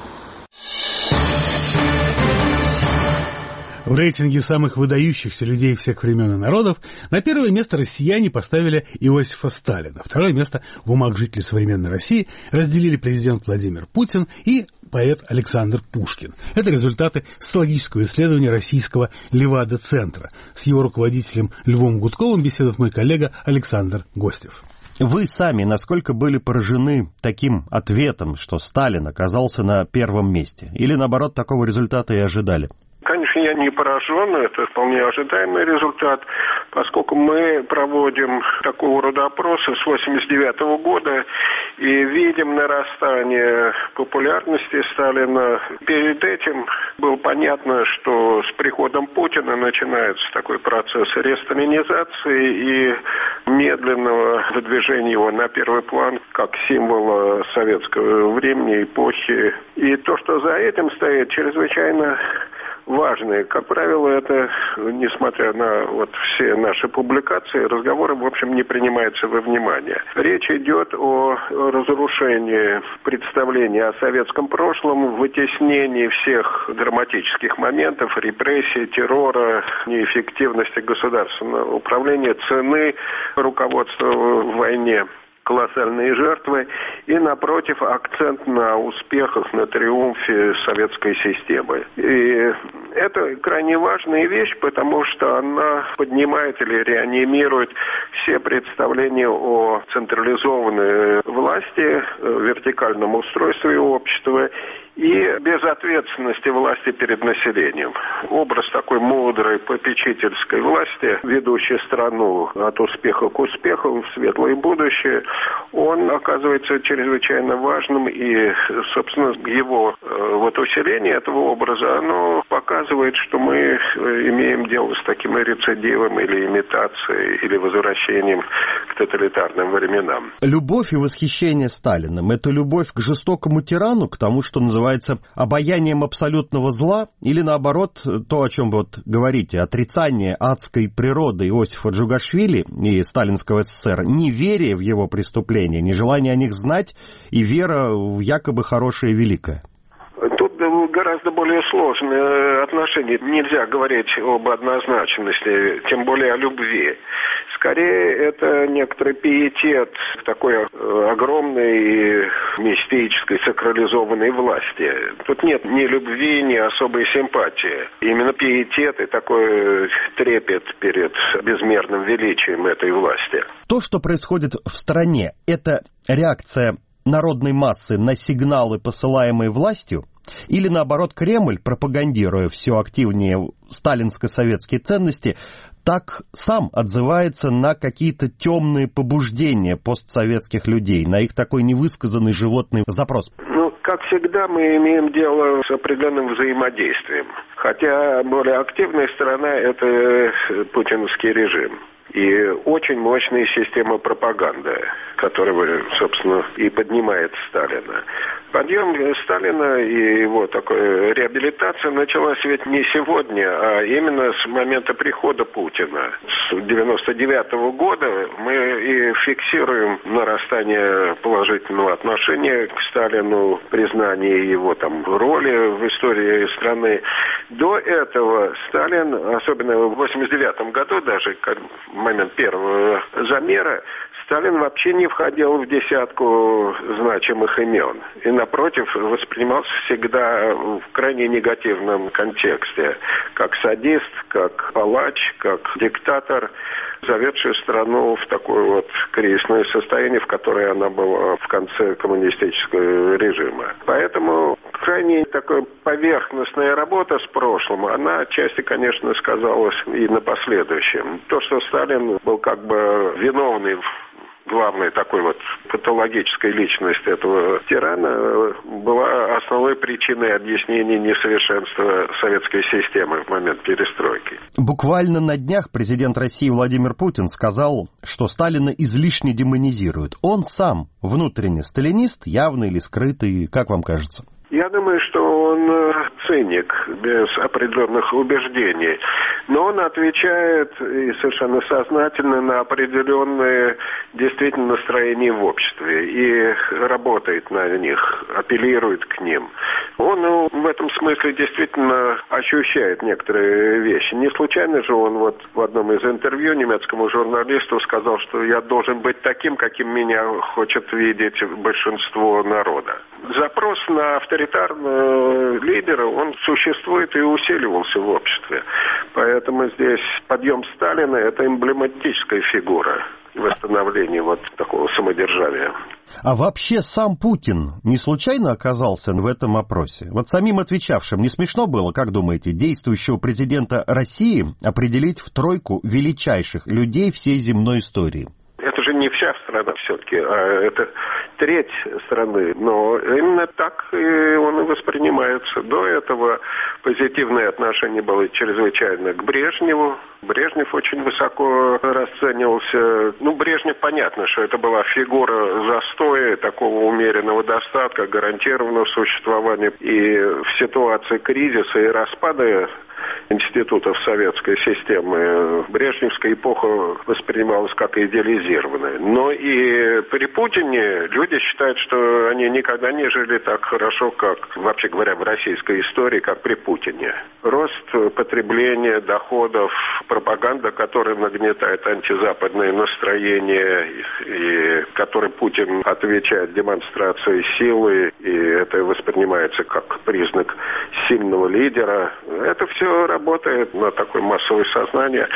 В рейтинге самых выдающихся людей всех времен и народов на первое место россияне поставили Иосифа Сталина. Второе место в умах жителей современной России разделили президент Владимир Путин и поэт Александр Пушкин. Это результаты социологического исследования российского Левада-центра. С его руководителем Львом Гудковым беседует мой коллега Александр Гостев. Вы сами насколько были поражены таким ответом, что Сталин оказался на первом месте? Или, наоборот, такого результата и ожидали? Конечно, я не поражен, это вполне ожидаемый результат, поскольку мы проводим такого рода опросы с восемьдесят девятого года и видим нарастание популярности Сталина. Перед этим было понятно, что с приходом Путина начинается такой процесс ресталинизации и медленного выдвижения его на первый план как символа советского времени, эпохи. И то, что за этим стоит, чрезвычайно важные. Как правило, это, несмотря на вот все наши публикации, разговоры, в общем, не принимаются во внимание. Речь идет о разрушении представления о советском прошлом, вытеснении всех драматических моментов, репрессий, террора, неэффективности государственного управления, цены руководства в войне, колоссальные жертвы и, напротив, акцент на успехах, на триумфе советской системы. И это крайне важная вещь, потому что она поднимает или реанимирует все представления о централизованной власти, вертикальном устройстве общества и безответственности власти перед населением. Образ такой мудрой попечительской власти, ведущей страну от успеха к успеху в светлое будущее, он оказывается чрезвычайно важным, и, собственно, его вот усиление этого образа, оно показывает, что мы имеем дело с таким рецидивом или имитацией, или возвращением к тоталитарным временам. Любовь и восхищение Сталиным – это любовь к жестокому тирану, к тому, что называется обаянием абсолютного зла, или наоборот, то, о чем вы вот говорите, отрицание адской природы Иосифа Джугашвили и сталинского СССР, неверие в его преступления, нежелание о них знать и вера в якобы хорошее и великое? Тут гораздо более сложные отношения. Нельзя говорить об однозначности, тем более о любви. Скорее, это некоторый пиетет такой огромной и мистической, сакрализованной власти. Тут нет ни любви, ни особой симпатии. Именно пиетет и такой трепет перед безмерным величием этой власти. То, что происходит в стране, это реакция народной массы на сигналы, посылаемые властью, или, наоборот, Кремль, пропагандируя все активнее сталинско-советские ценности, так сам отзывается на какие-то темные побуждения постсоветских людей, на их такой невысказанный животный запрос? Ну, как всегда, мы имеем дело с определенным взаимодействием. Хотя более активная сторона – это путинский режим. И очень мощная система пропаганды, которая, собственно, и поднимает Сталина. Подъем Сталина и его такая реабилитация началась ведь не сегодня, а именно с момента прихода Путина. С девяносто девятого года мы и фиксируем нарастание положительного отношения к Сталину, признание его там роли в истории страны. До этого Сталин, особенно в восемьдесят девятом году, даже как момент первого замера, Сталин вообще не входил в десятку значимых имен. И, напротив, воспринимался всегда в крайне негативном контексте. Как садист, как палач, как диктатор, заведший страну в такое вот кризисное состояние, в которое она была в конце коммунистического режима. Поэтому крайне такая поверхностная работа с прошлым, она отчасти, конечно, сказалась и на последующем. То, что Сталин был как бы виновный в главной такой вот патологической личности этого тирана, была основной причиной объяснения несовершенства советской системы в момент перестройки. Буквально на днях президент России Владимир Путин сказал, что Сталина излишне демонизируют. Он сам внутренне сталинист, явный или скрытый, как вам кажется? Я думаю, что он циник, без определенных убеждений. Но он отвечает и совершенно сознательно на определенные действительно настроения в обществе и работает на них, апеллирует к ним. Он ну, в этом смысле действительно ощущает некоторые вещи. Не случайно же он вот в одном из интервью немецкому журналисту сказал, что я должен быть таким, каким меня хочет видеть большинство народа. Запрос на авторитарного лидера, он существует и усиливался в обществе. Поэтому здесь подъем Сталина – это эмблематическая фигура восстановления восстановлении вот такого самодержавия. А вообще сам Путин не случайно оказался в этом опросе? Вот самим отвечавшим не смешно было, как думаете, действующего президента России определить в тройку величайших людей всей земной истории? Это же не вся страна все-таки, а это треть страны. Но именно так и он и воспринимается. До этого позитивное отношение было чрезвычайно к Брежневу. Брежнев очень высоко расценивался. Ну, Брежнев, понятно, что это была фигура застоя, такого умеренного достатка, гарантированного существования. И в ситуации кризиса и распада институтов советской системы брежневская эпоха воспринималась как идеализированная. Но и при Путине люди считают, что они никогда не жили так хорошо, как, вообще говоря, в российской истории, как при Путине. Рост потребления, доходов, пропаганда, которая нагнетает антизападные настроения, и которой Путин отвечает демонстрацией силы, и это воспринимается как признак сильного лидера. Это все работает на такое массовое сознание.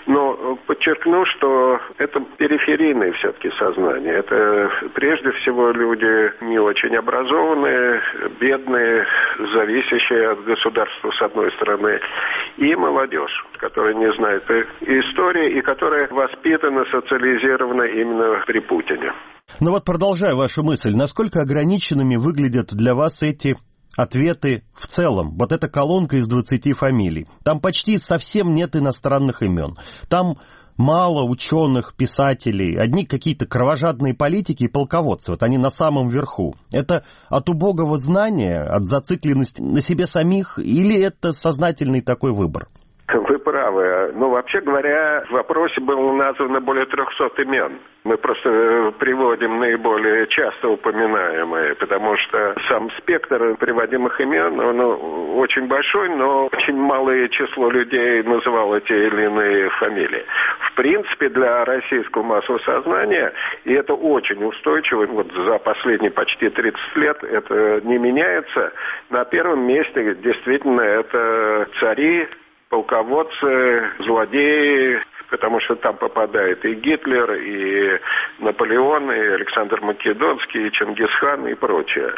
Но подчеркну, что это периферийное все-таки сознание. Это прежде всего люди не очень образованные, бедные, зависящие от государства с одной стороны, и молодежь, которая не знает истории и которая воспитана, социализирована именно при Путине. Ну вот, продолжая вашу мысль, насколько ограниченными выглядят для вас эти ответы в целом? Вот эта колонка из двадцати фамилий. Там почти совсем нет иностранных имен. Там мало ученых, писателей, одни какие-то кровожадные политики и полководцы. Вот они на самом верху. Это от убогого знания, от зацикленности на себе самих, или это сознательный такой выбор? Вы правы. Ну, вообще говоря, в вопросе было названо более трехсот имен. Мы просто приводим наиболее часто упоминаемые, потому что сам спектр приводимых имен, он очень большой, но очень малое число людей называло те или иные фамилии. В принципе, для российского массового сознания, и это очень устойчиво, вот за последние почти тридцать лет это не меняется, на первом месте действительно это цари, полководцы, злодеи, потому что там попадает и Гитлер, и Наполеон, и Александр Македонский, и Чингисхан, и прочее.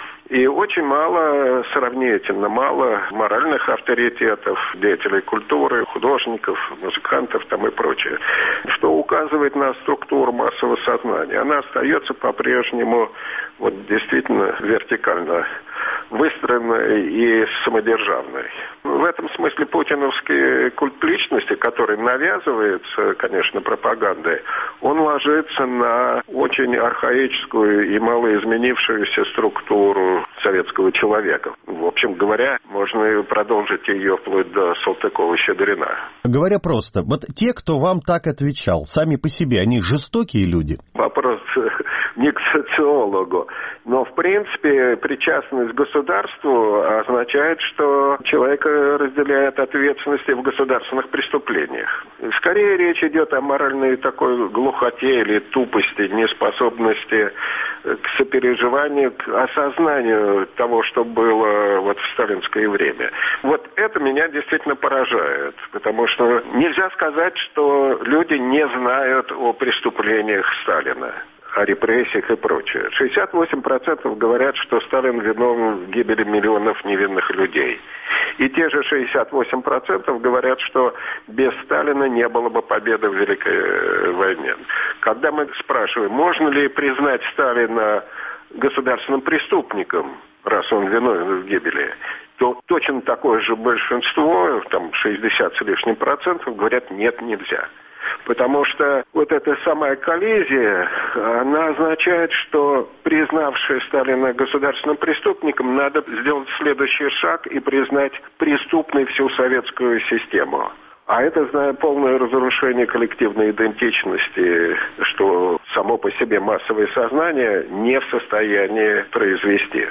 И очень мало, сравнительно мало моральных авторитетов, деятелей культуры, художников, музыкантов там и прочее, что указывает на структуру массового сознания. Она остается по-прежнему вот действительно вертикально выстроенной и самодержавной. В этом смысле путиновский культ личности, который навязывается, конечно, пропагандой, он ложится на очень архаическую и малоизменившуюся структуру советского человека. В общем говоря, можно продолжить ее вплоть до Салтыкова-Щедрина. Говоря просто, вот те, кто вам так отвечал, сами по себе, они жестокие люди? Вопрос не к социологу, но в принципе причастность к государству означает, что человек разделяет ответственности в государственных преступлениях. Скорее речь идет о моральной такой глухоте или тупости, неспособности к сопереживанию, к осознанию того, что было вот в сталинское время. Вот это меня действительно поражает, потому что нельзя сказать, что люди не знают о преступлениях Сталина, о репрессиях и прочее. шестьдесят восемь процентов говорят, что Сталин виновен в гибели миллионов невинных людей. И те же шестьдесят восемь процентов говорят, что без Сталина не было бы победы в Великой войне. Когда мы спрашиваем, можно ли признать Сталина государственным преступником, раз он виновен в гибели, то точно такое же большинство, там шестьдесят с лишним процентов, говорят, нет, нельзя. Потому что вот эта самая коллизия, она означает, что признавший Сталина государственным преступником, надо сделать следующий шаг и признать преступной всю советскую систему. А это, зная полное разрушение коллективной идентичности, что само по себе массовое сознание не в состоянии произвести.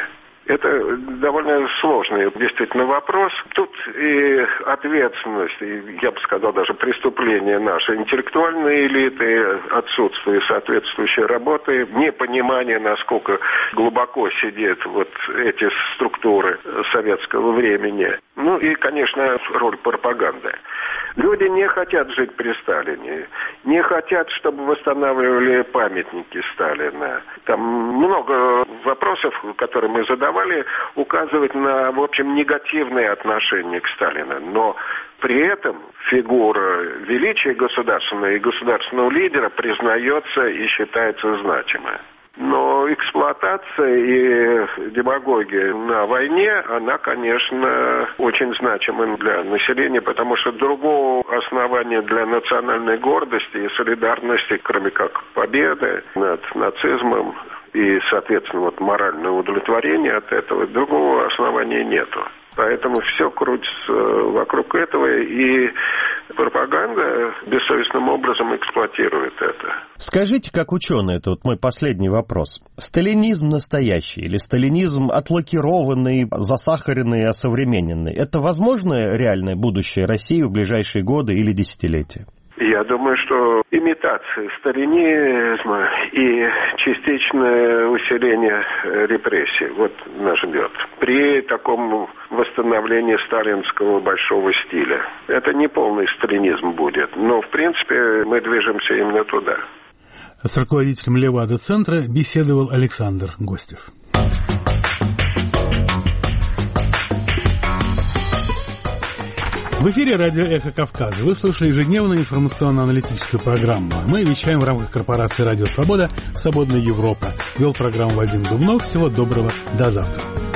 Это довольно сложный действительно вопрос. Тут и ответственность, и, я бы сказал, даже преступление нашей интеллектуальной элиты, отсутствие соответствующей работы, непонимание, насколько глубоко сидят вот эти структуры советского времени. Ну и, конечно, роль пропаганды. Люди не хотят жить при Сталине, не хотят, чтобы восстанавливали памятники Сталина. Там много вопросов, которые мы задавали, указывают на, в общем, негативное отношение к Сталину. Но при этом фигура величия государственного и государственного лидера признается и считается значимой. Но эксплуатация и демагогия на войне, она, конечно, очень значима для населения, потому что другого основания для национальной гордости и солидарности, кроме как победы над нацизмом и, соответственно, вот моральное удовлетворение от этого, другого основания нету. Поэтому все крутится вокруг этого, и пропаганда бессовестным образом эксплуатирует это. Скажите, как ученый, это вот мой последний вопрос. Сталинизм настоящий или сталинизм отлакированный, засахаренный, осовремененный, это возможное реальное будущее России в ближайшие годы или десятилетия? Я думаю, что имитация сталинизма и частичное усиление репрессий вот нас ждет. При таком восстановлении сталинского большого стиля. Это не полный сталинизм будет, но в принципе мы движемся именно туда. С руководителем Левада-центра беседовал Александр Гостев. В эфире радио «Эхо Кавказа». Вы слушали ежедневную информационно-аналитическую программу. Мы вещаем в рамках корпорации «Радио Свобода. Свободная Европа». Вел программу Вадим Дубнов. Всего доброго. До завтра.